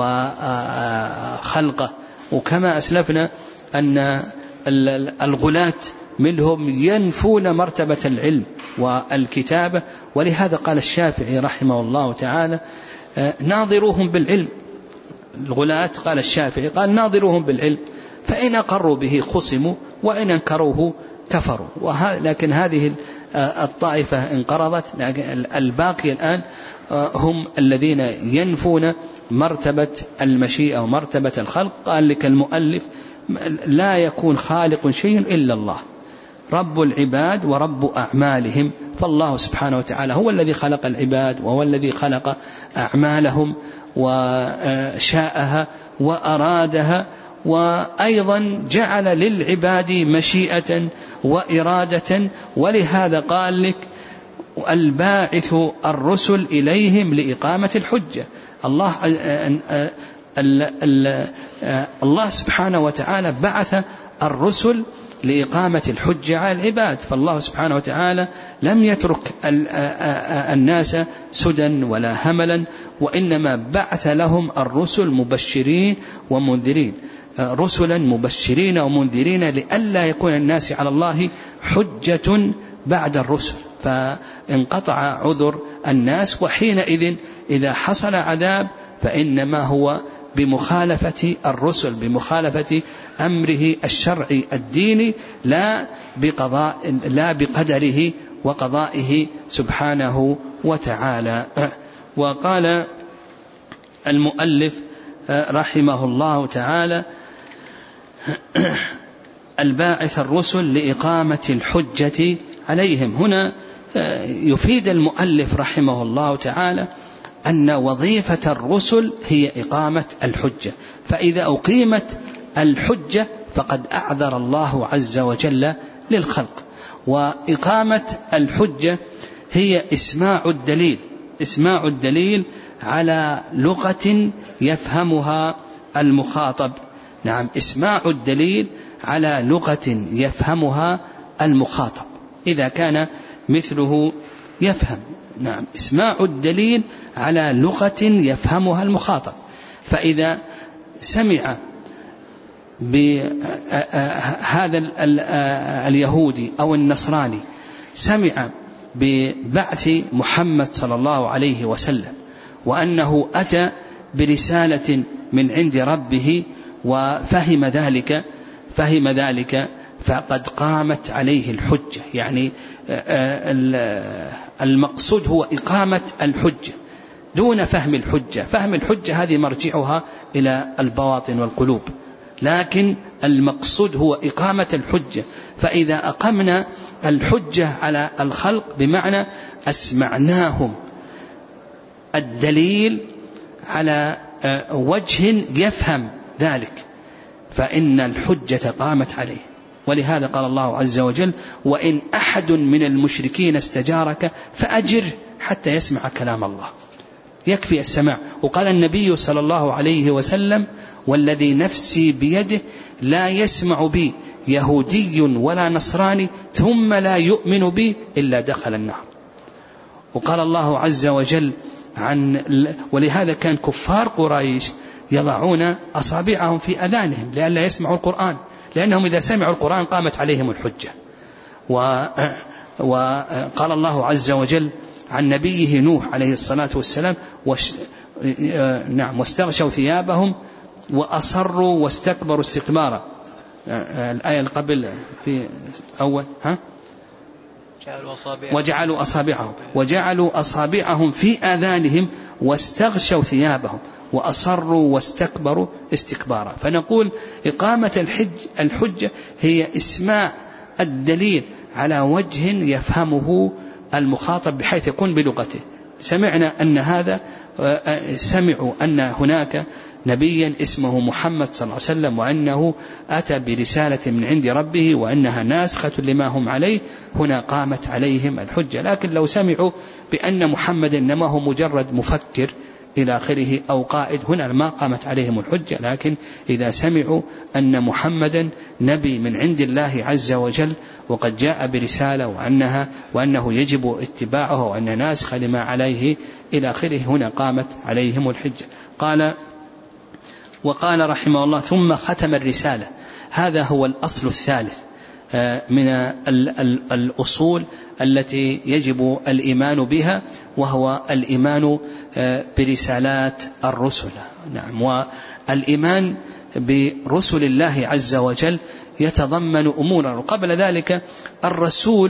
وخلقه. وكما أسلفنا أن الغلاة منهم ينفون مرتبة العلم والكتابة، ولهذا قال الشافعي رحمه الله تعالى ناظروهم بالعلم. الغلاة قال الشافعي قال ناظروهم بالعلم، فإن أقروا به خصموا وإن انكروه كفروا. لكن هذه الطائفة انقرضت، الباقي الآن هم الذين ينفون مرتبة المشيئة ومرتبة الخلق. قال لك المؤلف لا يكون خالق شيء إلا الله رب العباد ورب أعمالهم، فالله سبحانه وتعالى هو الذي خلق العباد وهو الذي خلق أعمالهم وشاءها وأرادها، وأيضا جعل للعباد مشيئة وإرادة. ولهذا قال لك الباعث الرسل إليهم لإقامة الحجة. الله سبحانه وتعالى بعث الرسل لإقامة الحجة على العباد، فالله سبحانه وتعالى لم يترك الناس سدى ولا هملا، وإنما بعث لهم الرسل مبشرين ومنذرين، رسلا مبشرين ومنذرين لئلا يكون الناس على الله حجة بعد الرسل، فانقطع عذر الناس. وحينئذ إذا حصل عذاب فإنما هو بمخالفة الرسل، بمخالفة أمره الشرعي الديني، لا بقدره وقضائه سبحانه وتعالى. وقال المؤلف رحمه الله تعالى الباعث الرسل لإقامة الحجة عليهم. هنا يفيد المؤلف رحمه الله تعالى أن وظيفة الرسل هي إقامة الحجة، فإذا أقيمت الحجة فقد أعذر الله عز وجل للخلق. وإقامة الحجة هي إسماع الدليل على لغة يفهمها المخاطب. نعم، إسماع الدليل على لغة يفهمها المخاطب إذا كان مثله يفهم. نعم، إسماع الدليل على لغة يفهمها المخاطب. فإذا سمع بهذا اليهودي أو النصراني سمع ببعث محمد صلى الله عليه وسلم وأنه أتى برسالة من عند ربه وفهم ذلك فقد قامت عليه الحجة. يعني المقصود هو إقامة الحجة دون فهم الحجة. فهم الحجة هذه مرجعها إلى البواطن والقلوب، لكن المقصود هو إقامة الحجة. فإذا أقمنا الحجة على الخلق بمعنى أسمعناهم الدليل على وجه يفهم ذلك، فإن الحجة قامت عليه. ولهذا قال الله عز وجل وإن أحد من المشركين استجارك فأجر حتى يسمع كلام الله. يكفي السماع. وقال النبي صلى الله عليه وسلم والذي نفسي بيده لا يسمع بي يهودي ولا نصراني ثم لا يؤمن بي إلا دخل النار. وقال الله عز وجل ولهذا كان كفار قريش يضعون أصابعهم في أذانهم لئلا يسمعوا القرآن، لأنهم إذا سمعوا القرآن قامت عليهم الحجة. وقال الله عز وجل عن نبيه نوح عليه الصلاة والسلام واستغشوا ثيابهم وأصروا واستكبروا استكبارا. الآية قبل في أول وجعلوا أصابعهم في آذانهم واستغشوا ثيابهم وأصروا واستكبروا استكبارا. فنقول إقامة الحجة هي إسماع الدليل على وجه يفهمه المخاطب بحيث يكون بلغته. سمعنا أن هذا سمعوا أن هناك نبيا اسمه محمد صلى الله عليه وسلم وأنه أتى برسالة من عند ربه وأنها ناسخة لما هم عليه، هنا قامت عليهم الحجة. لكن لو سمعوا بأن محمد إنما هو مجرد مفكر إلى آخره أو قائد، هنا ما قامت عليهم الحجة. لكن إذا سمعوا أن محمدا نبي من عند الله عز وجل وقد جاء برسالة وأنه يجب اتباعه وأنها ناسخة لما عليه إلى آخره، هنا قامت عليهم الحجة. وقال رحمه الله: ثم ختم الرسالة. هذا هو الأصل الثالث من الأصول التي يجب الإيمان بها، وهو الإيمان برسالات الرسل. نعم. والإيمان برسل الله عز وجل يتضمن أمورا. وقبل ذلك الرسول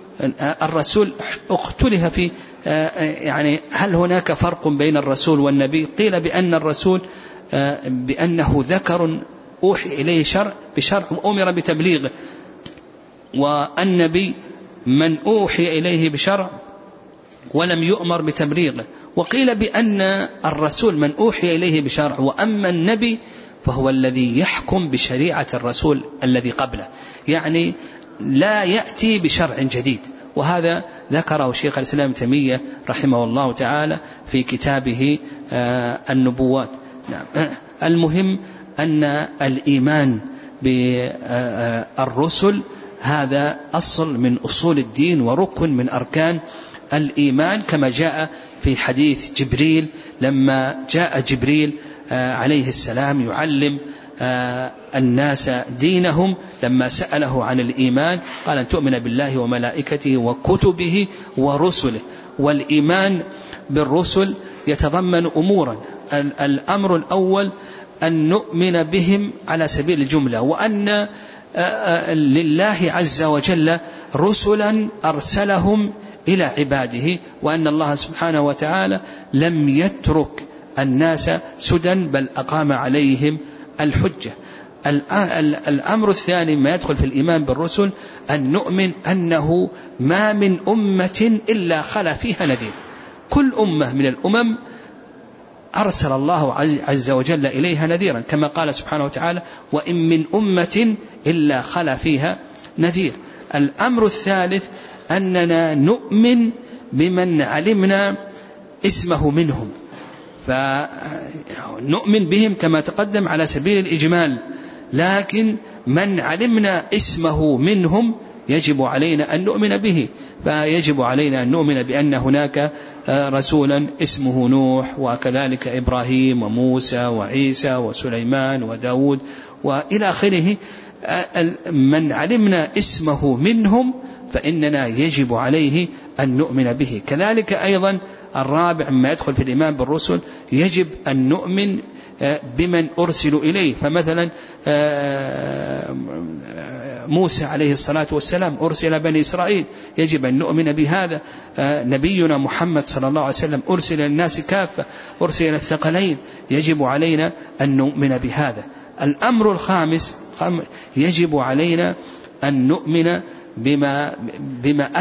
اختلف في يعني هل هناك فرق بين الرسول والنبي؟ قيل بأن الرسول بأنه ذكر أوحي إليه بشرع وأمر بتبليغه، والنبي من أوحي إليه بشرع ولم يؤمر بتبليغه. وقيل بأن الرسول من أوحي إليه بشرع، وأما النبي فهو الذي يحكم بشريعة الرسول الذي قبله، يعني لا يأتي بشرع جديد. وهذا ذكره شيخ الإسلام ابن تيمية رحمه الله تعالى في كتابه النبوات. نعم. المهم أن الإيمان بالرسل هذا أصل من أصول الدين وركن من أركان الإيمان، كما جاء في حديث جبريل لما جاء جبريل عليه السلام يعلم الناس دينهم، لما سأله عن الإيمان قال أن تؤمن بالله وملائكته وكتبه ورسله. والإيمان بالرسل يتضمن أمورا. الأمر الأول أن نؤمن بهم على سبيل الجملة، وأن لله عز وجل رسلا أرسلهم إلى عباده، وأن الله سبحانه وتعالى لم يترك الناس سدى بل أقام عليهم الحجة. الأمر الثاني ما يدخل في الإيمان بالرسل أن نؤمن أنه ما من أمة إلا خلا فيها نذير. كل أمة من الأمم أرسل الله عز وجل إليها نذيرا، كما قال سبحانه وتعالى: وإن من أمة إلا خلا فيها نذير. الأمر الثالث أننا نؤمن بمن علمنا اسمه منهم، فنؤمن بهم كما تقدم على سبيل الإجمال، لكن من علمنا اسمه منهم يجب علينا أن نؤمن به. فيجب علينا أن نؤمن بأن هناك رسولا اسمه نوح، وكذلك إبراهيم وموسى وعيسى وسليمان وداود وإلى آخره. من علمنا اسمه منهم فإننا يجب عليه أن نؤمن به. كذلك أيضا الرابع ما يدخل في الإيمان بالرسل يجب أن نؤمن بمن أرسلوا إليه. فمثلا موسى عليه الصلاة والسلام أرسل بني إسرائيل، يجب أن نؤمن بهذا. نبينا محمد صلى الله عليه وسلم أرسل الناس كافة، أرسل إلى الثقلين، يجب علينا أن نؤمن بهذا. الأمر الخامس يجب علينا أن نؤمن بما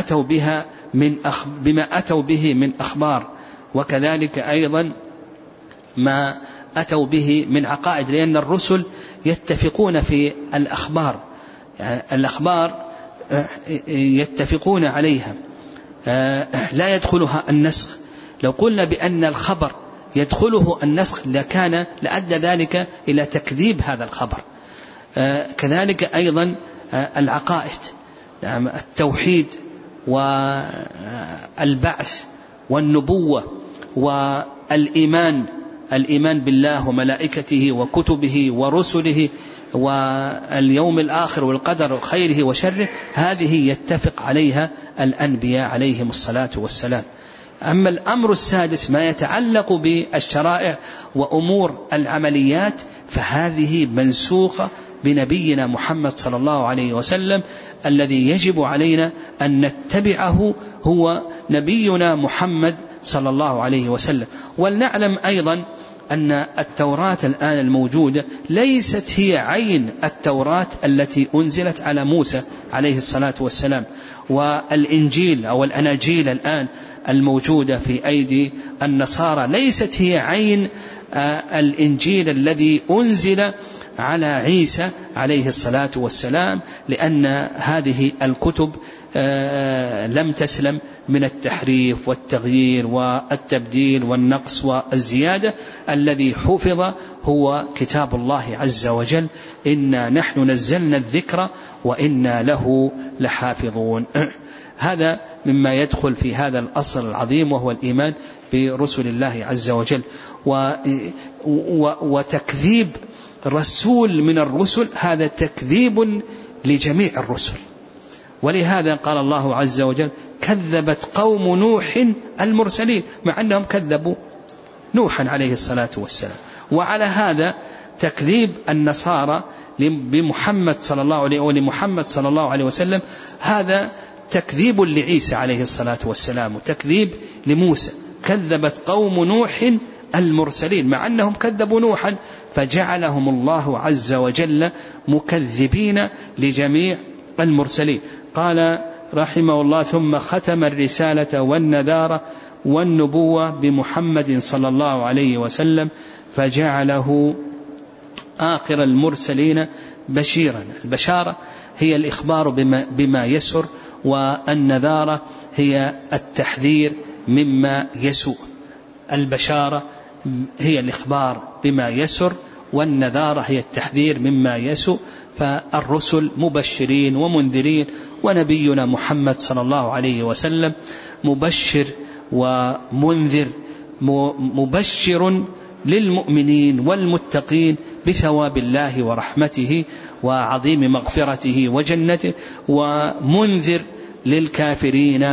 أتوا به من أخبار، وكذلك أيضا ما أتوا به من عقائد، لأن الرسل يتفقون في الأخبار يتفقون عليها لا يدخلها النسخ. لو قلنا بأن الخبر يدخله النسخ لأدى ذلك إلى تكذيب هذا الخبر. كذلك أيضا العقائد، التوحيد والبعث والنبوة والإيمان بالله وملائكته وكتبه ورسله واليوم الآخر والقدر خيره وشره، هذه يتفق عليها الأنبياء عليهم الصلاة والسلام. أما الأمر السادس ما يتعلق بالشرائع وأمور العمليات فهذه منسوخة بنبينا محمد صلى الله عليه وسلم، الذي يجب علينا أن نتبعه هو نبينا محمد صلى الله عليه وسلم. ولنعلم أيضا أن التوراة الآن الموجودة ليست هي عين التوراة التي أنزلت على موسى عليه الصلاة والسلام، والإنجيل أو الأناجيل الآن الموجودة في أيدي النصارى ليست هي عين الإنجيل الذي أنزل على عيسى عليه الصلاة والسلام، لأن هذه الكتب لم تسلم من التحريف والتغيير والتبديل والنقص والزيادة. الذي حفظ هو كتاب الله عز وجل: إنا نحن نزلنا الذكر وإنا له لحافظون. هذا مما يدخل في هذا الأصل العظيم، وهو الإيمان برسل الله عز وجل. وتكذيب رسول من الرسل هذا تكذيب لجميع الرسل، ولهذا قال الله عز وجل: كذبت قوم نوح المرسلين، مع أنهم كذبوا نوحا عليه الصلاة والسلام. وعلى هذا تكذيب النصارى بمحمد صلى الله عليه ولمحمد صلى الله عليه وسلم هذا تكذيب لعيسى عليه الصلاة والسلام وتكذيب لموسى. كذبت قوم نوح المرسلين، مع أنهم كذبوا نوحا، فجعلهم الله عز وجل مكذبين لجميع المرسلين. قال رحمه الله: ثم ختم الرسالة والنذارة والنبوة بمحمد صلى الله عليه وسلم فجعله آخر المرسلين بشيرا. البشارة هي الإخبار بما يسر، والنذارة هي التحذير مما يسوء. البشارة هي الإخبار بما يسر، والنذارة هي التحذير مما يسوء. فالرسل مبشرين ومنذرين، ونبينا محمد صلى الله عليه وسلم مبشر ومنذر، مبشر للمؤمنين والمتقين بثواب الله ورحمته وعظيم مغفرته وجنته، ومنذر للكافرين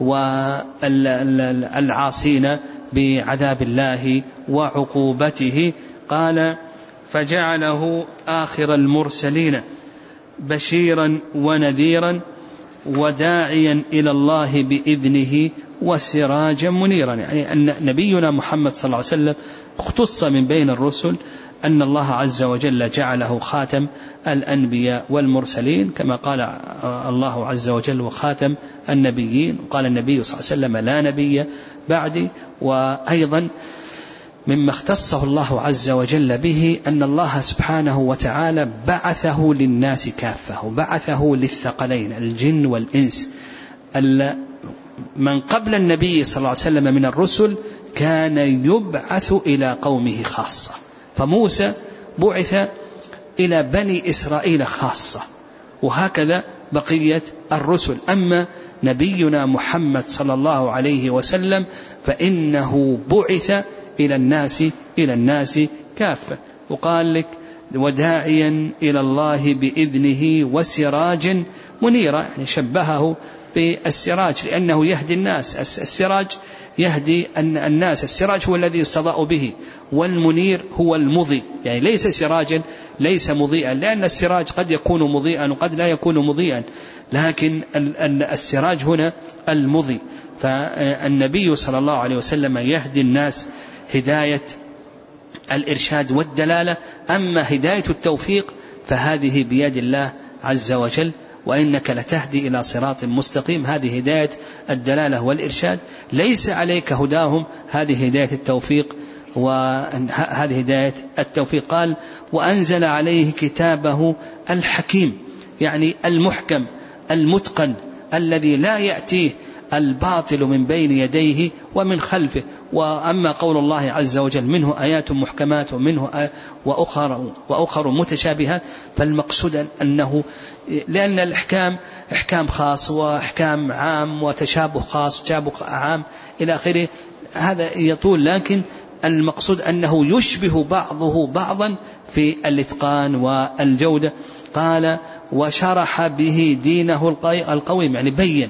والعاصين بعذاب الله وعقوبته. قال: فجعله آخر المرسلين بشيرا ونذيرا وداعيا إلى الله بإذنه وسراجا منيرا. يعني أن نبينا محمد صلى الله عليه وسلم اختص من بين الرسل أن الله عز وجل جعله خاتم الأنبياء والمرسلين، كما قال الله عز وجل: وخاتم النبيين. قال النبي صلى الله عليه وسلم: لا نبي بعدي. وأيضا مما اختصه الله عز وجل به أن الله سبحانه وتعالى بعثه للناس كافة، بعثه للثقلين الجن والإنس. من قبل النبي صلى الله عليه وسلم من الرسل كان يبعث إلى قومه خاصة، فموسى بعث إلى بني إسرائيل خاصة، وهكذا بقية الرسل. أما نبينا محمد صلى الله عليه وسلم فإنه بعث إلى الناس كافة. وقال لك: وداعيا إلى الله بإذنه وسراجا منيرا، يعني شبهه بالسراج لأنه يهدي الناس. السراج يهدي الناس، السراج هو الذي يستضاء به، والمنير هو المضيء، يعني ليس سراجا ليس مضيئا، لأن السراج قد يكون مضيئا وقد لا يكون مضيئا، لكن السراج هنا المضيء. فالنبي صلى الله عليه وسلم يهدي الناس هداية الإرشاد والدلالة. أما هداية التوفيق فهذه بيد الله عز وجل، وإنك لتهدي إلى صراط مستقيم. هذه هداية الدلالة والإرشاد، ليس عليك هداهم، هذه هداية التوفيق، وهذه هداية التوفيق. قال: وأنزل عليه كتابه الحكيم، يعني المحكم المتقن الذي لا يأتيه الباطل من بين يديه ومن خلفه. وأما قول الله عز وجل: منه آيات محكمات ومنه وأخر متشابهات، فالمقصود أنه لأن الإحكام إحكام خاص وإحكام عام وتشابه خاص وتشابه عام إلى آخره، هذا يطول، لكن المقصود أنه يشبه بعضه بعضا في الإتقان والجودة. قال: وشرح به دينه القويم، يعني بين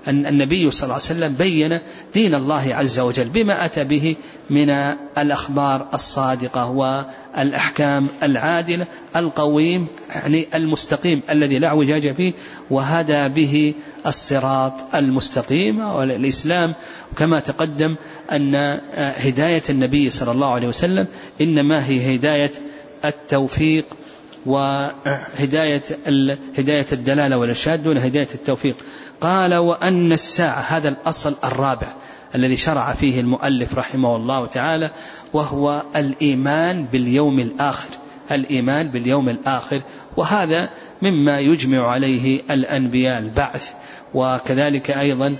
أن النبي صلى الله عليه وسلم بين دين الله عز وجل بما أتى به من الأخبار الصادقة والأحكام العادلة القويم يعني المستقيم الذي لا اعوجاج فيه، وهدى به الصراط المستقيم والإسلام. كما تقدم أن هداية النبي صلى الله عليه وسلم إنما هي هداية التوفيق وهداية الدلالة والإرشاد دون هداية التوفيق. قال وأن الساعة، هذا الأصل الرابع الذي شرع فيه المؤلف رحمه الله تعالى، وهو الإيمان باليوم الآخر، الإيمان باليوم الآخر، وهذا مما يجمع عليه الأنبياء البعث، وكذلك أيضا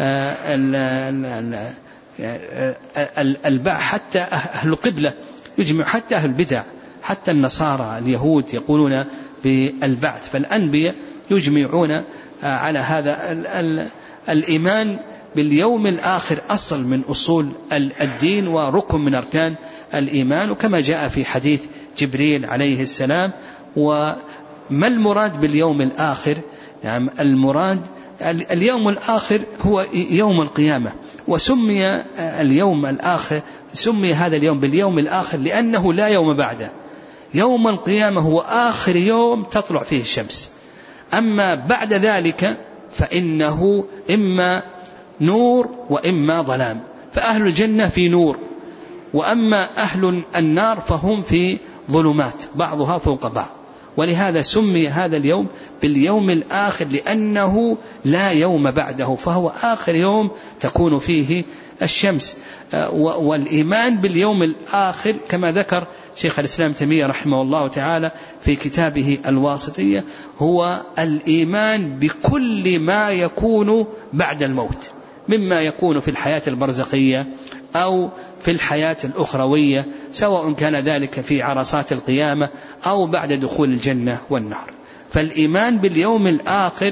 البعث. حتى أهل القبلة يجمع، حتى أهل البدع، حتى النصارى اليهود يقولون بالبعث، فالأنبياء يجمعون على هذا. الإيمان باليوم الآخر أصل من أصول الدين وركن من أركان الإيمان، وكما جاء في حديث جبريل عليه السلام. وما المراد باليوم الآخر؟ نعم، المراد اليوم الآخر هو يوم القيامة، وسمي اليوم الآخر، سمي هذا اليوم باليوم الآخر لأنه لا يوم بعده. يوم القيامة هو آخر يوم تطلع فيه الشمس، أما بعد ذلك فإنه إما نور وإما ظلام، فأهل الجنة في نور، وأما أهل النار فهم في ظلمات بعضها فوق بعض. ولهذا سمي هذا اليوم باليوم الآخر لأنه لا يوم بعده، فهو آخر يوم تكون فيه الشمس. والإيمان باليوم الآخر كما ذكر شيخ الإسلام تيمية رحمه الله تعالى في كتابه الواسطية هو الإيمان بكل ما يكون بعد الموت، مما يكون في الحياة البرزخية أو في الحياة الأخروية، سواء كان ذلك في عرصات القيامة أو بعد دخول الجنة والنار. فالإيمان باليوم الآخر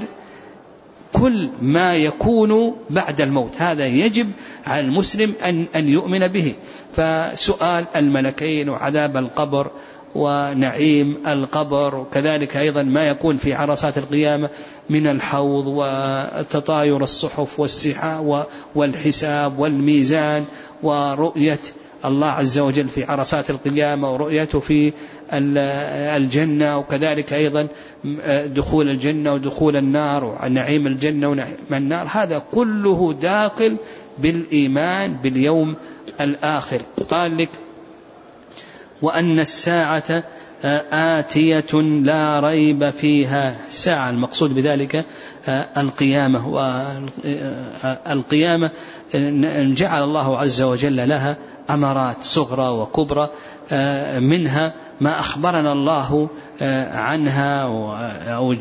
كل ما يكون بعد الموت، هذا يجب على المسلم أن يؤمن به. فسؤال الملكين وعذاب القبر ونعيم القبر، وكذلك أيضا ما يكون في عرصات القيامة من الحوض وتطاير الصحف والسحاب والحساب والميزان، ورؤية الله عز وجل في عرصات القيامة، ورؤيته في الجنة، وكذلك أيضا دخول الجنة ودخول النار، ونعيم الجنة ونعيم النار، هذا كله داخل بالإيمان باليوم الآخر. قال لك وأن الساعة آتية لا ريب فيها. الساعة المقصود بذلك القيامة، والقيامة جعل الله عز وجل لها أمارات صغرى وكبرى، منها ما أخبرنا الله عنها أو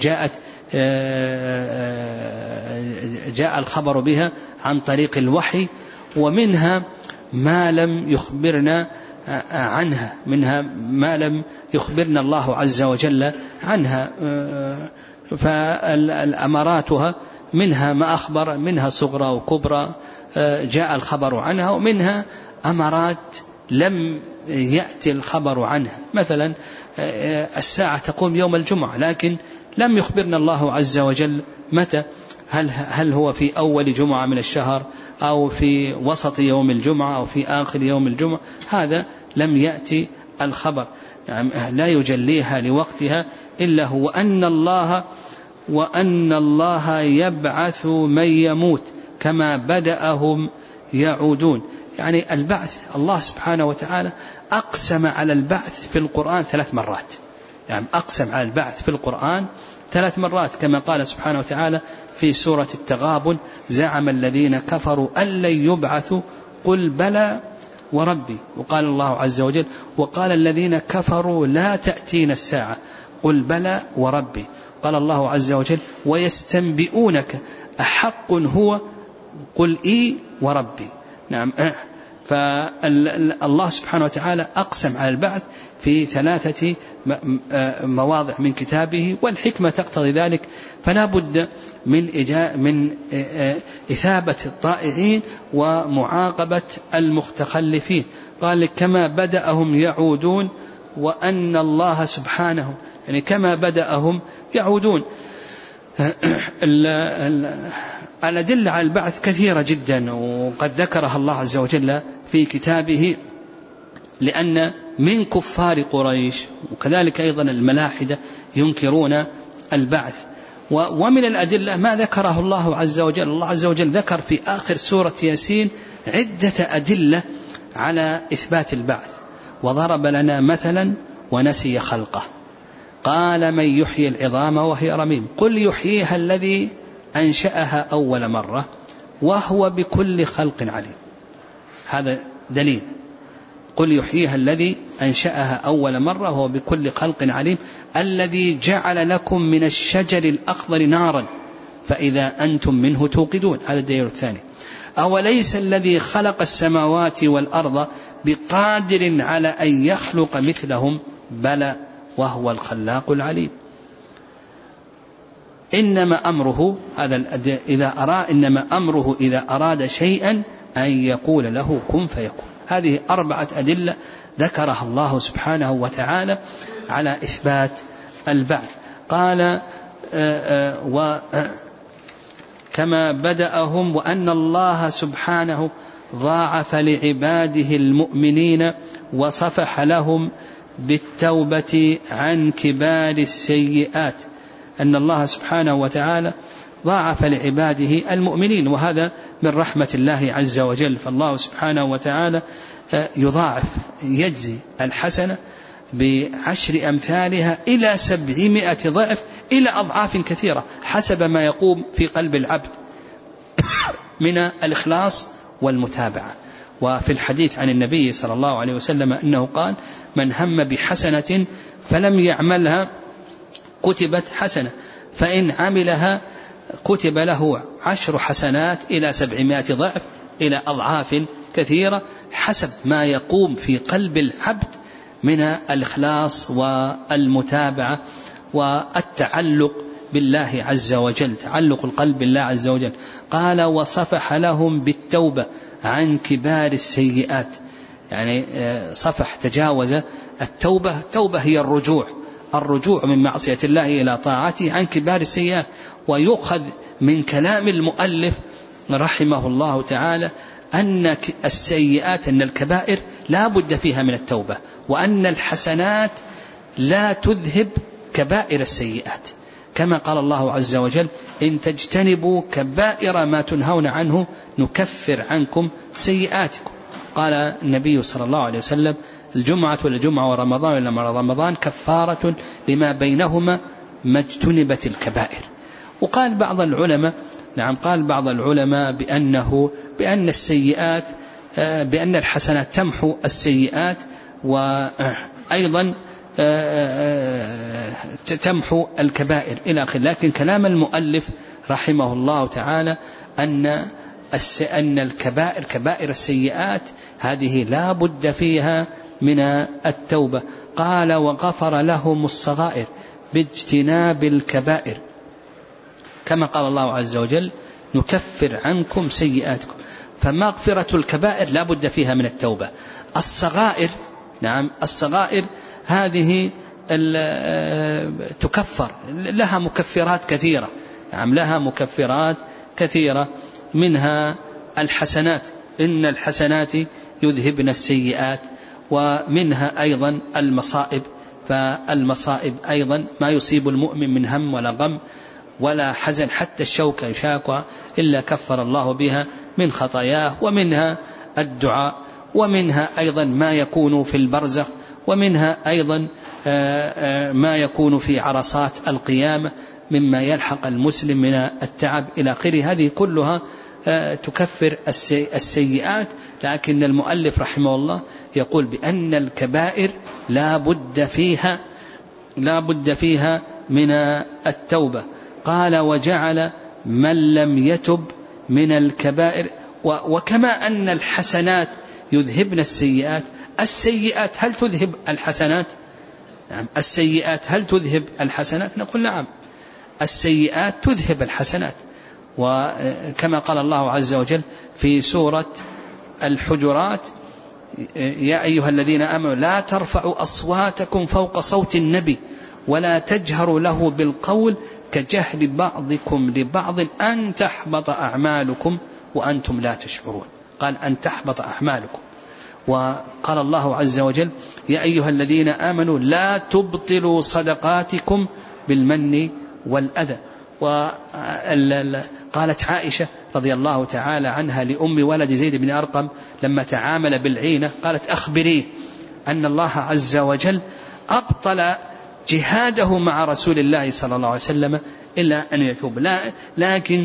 جاء الخبر بها عن طريق الوحي، ومنها ما لم يخبرنا عنها، منها ما لم يخبرنا الله عز وجل عنها. فالأماراتها منها ما أخبر، منها صغرى وكبرى جاء الخبر عنها، ومنها أمارات لم يأتي الخبر عنها. مثلا الساعة تقوم يوم الجمعة، لكن لم يخبرنا الله عز وجل متى، هل هو في أول جمعة من الشهر أو في وسط يوم الجمعة أو في آخر يوم الجمعة، هذا لم يأتي الخبر، لا يجليها لوقتها إلا هو. وأن الله يبعث من يموت كما بدأهم يعودون. يعني البعث، الله سبحانه وتعالى أقسم على البعث في القرآن 3 مرات، يعني أقسم على البعث في القرآن 3 مرات، كما قال سبحانه وتعالى في سورة التغابن: زعم الذين كفروا أن لن يبعثوا قل بلى وربي. وقال الله عز وجل: وقال الذين كفروا لا تأتينا الساعة قل بلى وربي. قال الله عز وجل: ويستنبئونك أحق هو قل إي وربي. نعم، فالله سبحانه وتعالى أقسم على البعث في 3 مواضع من كتابه، والحكمة تقتضي ذلك، فلا بد من إثابة الطائعين ومعاقبة المتخلفين. قال لك: كما بدأهم يعودون، وأن الله سبحانه، يعني كما بدأهم يعودون. الأدلة على البعث كثيرة جدا، وقد ذكرها الله عز وجل في كتابه، لأن من كفار قريش وكذلك أيضا الملاحدة ينكرون البعث. ومن الأدلة ما ذكره الله عز وجل. الله عز وجل ذكر في آخر سورة ياسين عدة أدلة على إثبات البعث، وضرب لنا مثلا ونسي خلقه. قال من يحيي العظام وهي رميم قل يحييها الذي أنشأها أول مرة وهو بكل خلق عليم. هذا دليل. قل يحييها الذي أنشأها أول مرة وهو بكل خلق عليم الذي جعل لكم من الشجر الأخضر نارا فإذا أنتم منه توقدون. هذا الدليل الثاني. أوليس الذي خلق السماوات والأرض بقادر على أن يخلق مثلهم بلى وهو الخلاق العليم. إنما أمره إنما أمره إذا أراد شيئا أن يقول له كن فيكون. هذه 4 أدلة ذكرها الله سبحانه وتعالى على إثبات البعث. قال كما بدأهم وأن الله سبحانه ضاعف لعباده المؤمنين وصفح لهم بالتوبة عن كبار السيئات. أن الله سبحانه وتعالى ضاعف لعباده المؤمنين، وهذا من رحمة الله عز وجل. فالله سبحانه وتعالى يضاعف، يجزي الحسنة ب10 أمثالها إلى 700 ضعف إلى أضعاف كثيرة حسب ما يقوم في قلب العبد من الإخلاص والمتابعة. وفي الحديث عن النبي صلى الله عليه وسلم أنه قال من هم بحسنة فلم يعملها كتبت حسنة، فإن عملها كتب له 10 حسنات إلى 700 ضعف إلى أضعاف كثيرة حسب ما يقوم في قلب العبد من الإخلاص والمتابعة والتعلق بالله عز وجل، تعلق القلب بالله عز وجل. قال وصفح لهم بالتوبة عن كبار السيئات، يعني صفح تجاوز التوبة. التوبة هي الرجوع من معصية الله إلى طاعته عن كبار السيئات. ويؤخذ من كلام المؤلف رحمه الله تعالى أن السيئات، أن الكبائر لا بد فيها من التوبة، وأن الحسنات لا تذهب كبائر السيئات، كما قال الله عز وجل إن تجتنبوا كبائر ما تنهون عنه نكفر عنكم سيئاتكم. قال النبي صلى الله عليه وسلم الجمعة والجمعة ورمضان إلى رمضان كفارة لما بينهما ما اجتنبت الكبائر. وقال بعض العلماء قال بعض العلماء بأن السيئات بأن الحسنات تمحو السيئات، وأيضا تمحو الكبائر إلى آخره. لكن كلام المؤلف رحمه الله تعالى أن الكبائر كبائر السيئات هذه لا بد فيها من التوبة. قال وغفر لهم الصغائر باجتناب الكبائر، كما قال الله عز وجل نكفر عنكم سيئاتكم. فمغفرة الكبائر لا بد فيها من التوبة. الصغائر الصغائر هذه تكفر، لها مكفرات كثيرة، لها مكفرات كثيرة، منها الحسنات، إن الحسنات يذهبن السيئات، ومنها أيضا المصائب. فالمصائب أيضا ما يصيب المؤمن من هم ولا غم ولا حزن، حتى الشوكة يشاكها إلا كفر الله بها من خطاياه. ومنها الدعاء، ومنها أيضا ما يكون في البرزخ، ومنها أيضا ما يكون في عرصات القيامة مما يلحق المسلم من التعب إلى آخره. هذه كلها تكفر السيئات. لكن المؤلف رحمه الله يقول بأن الكبائر لا بد فيها من التوبة. قال وجعل من لم يتب من الكبائر. وكما أن الحسنات يذهبن السيئات، السيئات هل تذهب الحسنات؟ السيئات هل تذهب الحسنات؟ نقول نعم، السيئات تذهب الحسنات. وكما قال الله عز وجل في سورة الحجرات يا أيها الذين آمنوا لا ترفعوا أصواتكم فوق صوت النبي ولا تجهروا له بالقول كجهر بعضكم لبعض أن تحبط أعمالكم وأنتم لا تشعرون. قال أن تحبط أعمالكم. وقال الله عز وجل يا أيها الذين آمنوا لا تبطلوا صدقاتكم بالمن والأذى. وقالت عائشة رضي الله تعالى عنها لأم ولد زيد بن أرقم لما تعامل بالعينة قالت أخبريه أن الله عز وجل أبطل جهاده مع رسول الله صلى الله عليه وسلم إلا أن يتوب. لكن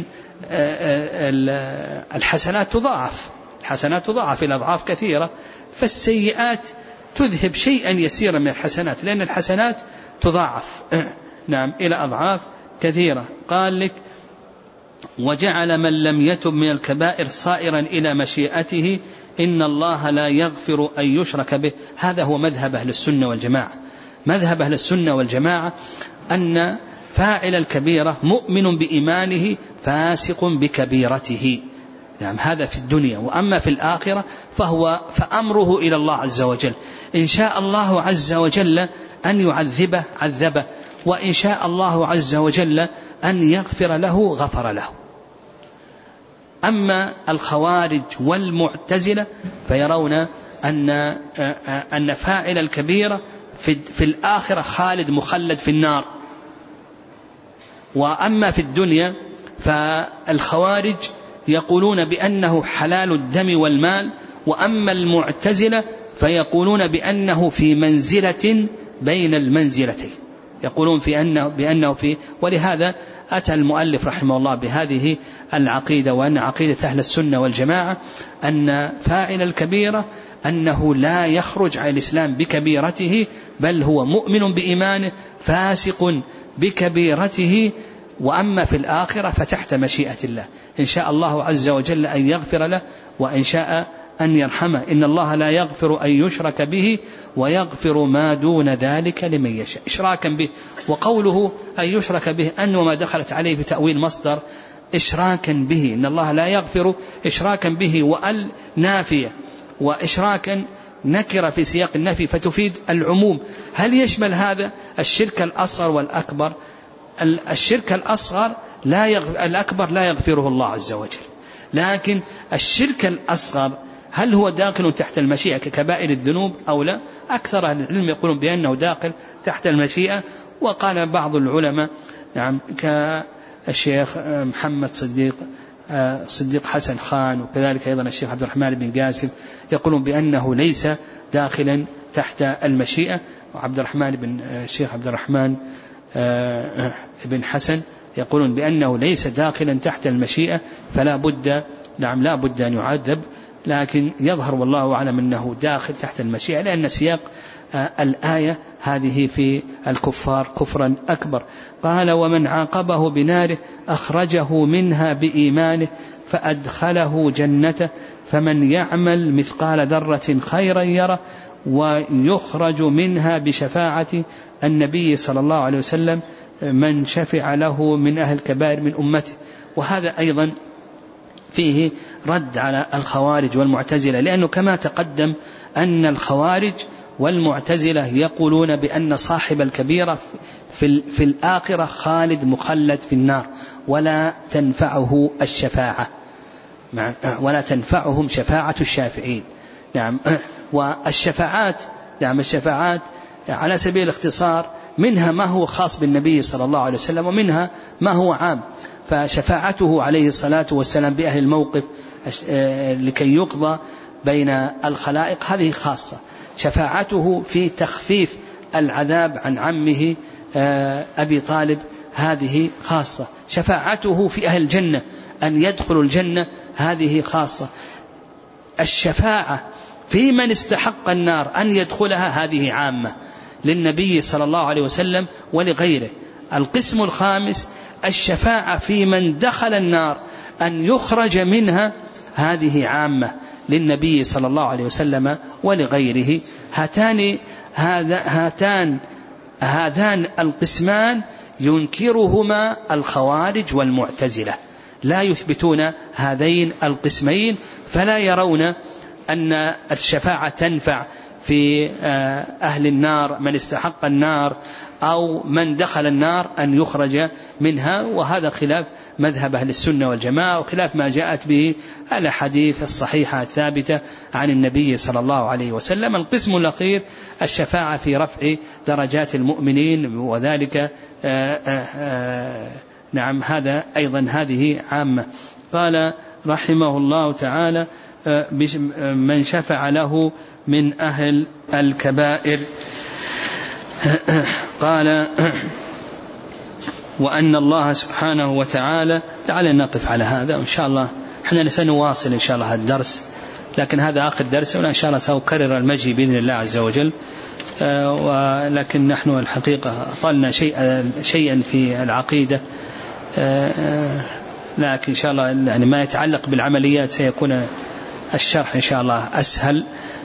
الحسنات تضاعف إلى أضعاف كثيرة، فالسيئات تذهب شيئا يسيرا من الحسنات، لأن الحسنات تضاعف نعم إلى أضعاف كثيرة. قال لك وجعل من لم يتب من الكبائر صائرا إلى مشيئته إن الله لا يغفر أن يشرك به. هذا هو مذهب أهل السنة والجماعة. مذهب أهل السنة والجماعة أن فاعل الكبيرة مؤمن بإيمانه فاسق بكبيرته. نعم هذا في الدنيا. وأما في الآخرة فأمره إلى الله عز وجل، إن شاء الله عز وجل أن يعذبه عذبه، وإن شاء الله عز وجل أن يغفر له غفر له. أما الخوارج والمعتزلة فيرون أن فاعل الكبيرة في الآخرة خالد مخلد في النار. وأما في الدنيا فالخوارج يقولون بأنه حلال الدم والمال، وأما المعتزلة فيقولون بأنه في منزلة بين المنزلتين، يقولون بأنه في. ولهذا أتى المؤلف رحمه الله بهذه العقيدة، وأن عقيدة أهل السنة والجماعة أن فاعل الكبيرة أنه لا يخرج عن الإسلام بكبيرته، بل هو مؤمن بإيمانه فاسق بكبيرته. وأما في الآخرة فتحت مشيئة الله، إن شاء الله عز وجل أن يغفر له وإن شاء أن يرحمه. إن الله لا يغفر أن يشرك به ويغفر ما دون ذلك لمن يشاء إشراكا به. وقوله أن يشرك به أن وما دخلت عليه بتأويل مصدر إشراكا به، إن الله لا يغفر إشراكا به، وأل نافية، وإشراكا نكرة في سياق النفي فتفيد العموم. هل يشمل هذا الشرك الأصغر والأكبر؟ الشرك الأصغر الأكبر لا يغفره الله عز وجل، لكن الشرك الأصغر هل هو داخل تحت المشيئة ككبائر الذنوب أو لا؟ أكثر أهل العلم يقولون بأنه داخل تحت المشيئة. وقال بعض العلماء نعم كالشيخ محمد صديق حسن خان، وكذلك أيضا الشيخ عبد الرحمن بن قاسم، يقولون بأنه ليس داخلا تحت المشيئة. وعبد الرحمن بن الشيخ عبد الرحمن بن حسن يقولون بأنه ليس داخلا تحت المشيئة، فلا بد نعم لا بد أن يعذب. لكن يظهر والله أعلم أنه داخل تحت المشيئة، لأن سياق الآية هذه في الكفار كفرا أكبر. قال ومن عاقبه بناره أخرجه منها بإيمانه فأدخله جنته فمن يعمل مثقال ذرة خيرا يره ويخرج منها بشفاعة النبي صلى الله عليه وسلم من شفع له من أهل الكبائر من أمته. وهذا أيضا فيه رد على الخوارج والمعتزلة، لأنه كما تقدم أن الخوارج والمعتزلة يقولون بأن صاحب الكبيرة في الآخرة خالد مخلد في النار ولا تنفعه الشفاعة، ولا تنفعهم شفاعة الشافعين. نعم. والشفاعات نعم الشفاعات على سبيل الاختصار منها ما هو خاص بالنبي صلى الله عليه وسلم ومنها ما هو عام. فشفاعته عليه الصلاة والسلام بأهل الموقف لكي يقضى بين الخلائق هذه خاصة. شفاعته في تخفيف العذاب عن عمه أبي طالب هذه خاصة. شفاعته في أهل الجنة أن يدخلوا الجنة هذه خاصة. الشفاعة في من استحق النار أن يدخلها هذه عامة للنبي صلى الله عليه وسلم ولغيره. القسم الخامس الشفاعة في من دخل النار أن يخرج منها هذه عامة للنبي صلى الله عليه وسلم ولغيره. هذان القسمان ينكرهما الخوارج والمعتزلة، لا يثبتون هذين القسمين، فلا يرون أن الشفاعة تنفع في أهل النار من استحق النار أو من دخل النار أن يخرج منها، وهذا خلاف مذهب أهل السنة والجماعة وخلاف ما جاءت به الأحاديث الصحيحة الثابتة عن النبي صلى الله عليه وسلم. القسم الأخير الشفاعة في رفع درجات المؤمنين، وذلك نعم هذا أيضا هذه عامة. قال رحمه الله تعالى من شفع له من أهل الكبائر. قال وأن الله سبحانه وتعالى، لعلنا نقف على هذا وإن شاء الله احنا سنواصل إن شاء الله هذا الدرس، لكن هذا آخر درس وإن شاء الله سأكرر المجيء بإذن الله عز وجل. ولكن نحن الحقيقة أطلنا شيئا في العقيدة، لكن إن شاء الله يعني ما يتعلق بالعمليات سيكون الشرح إن شاء الله أسهل.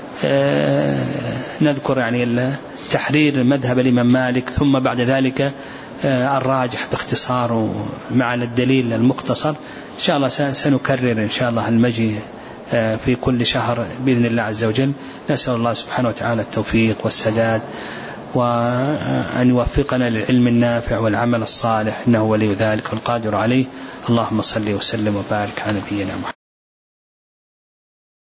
نذكر يعني تحرير مذهب الإمام مالك، ثم بعد ذلك الراجح باختصار مع الدليل المختصر. إن شاء الله سنكرر إن شاء الله المجيء في كل شهر بإذن الله عز وجل. نسأل الله سبحانه وتعالى التوفيق والسداد، وأن يوفقنا للعلم النافع والعمل الصالح، إنه ولي ذلك والقادر عليه. اللهم صل وسلم وبارك على نبينا محمد.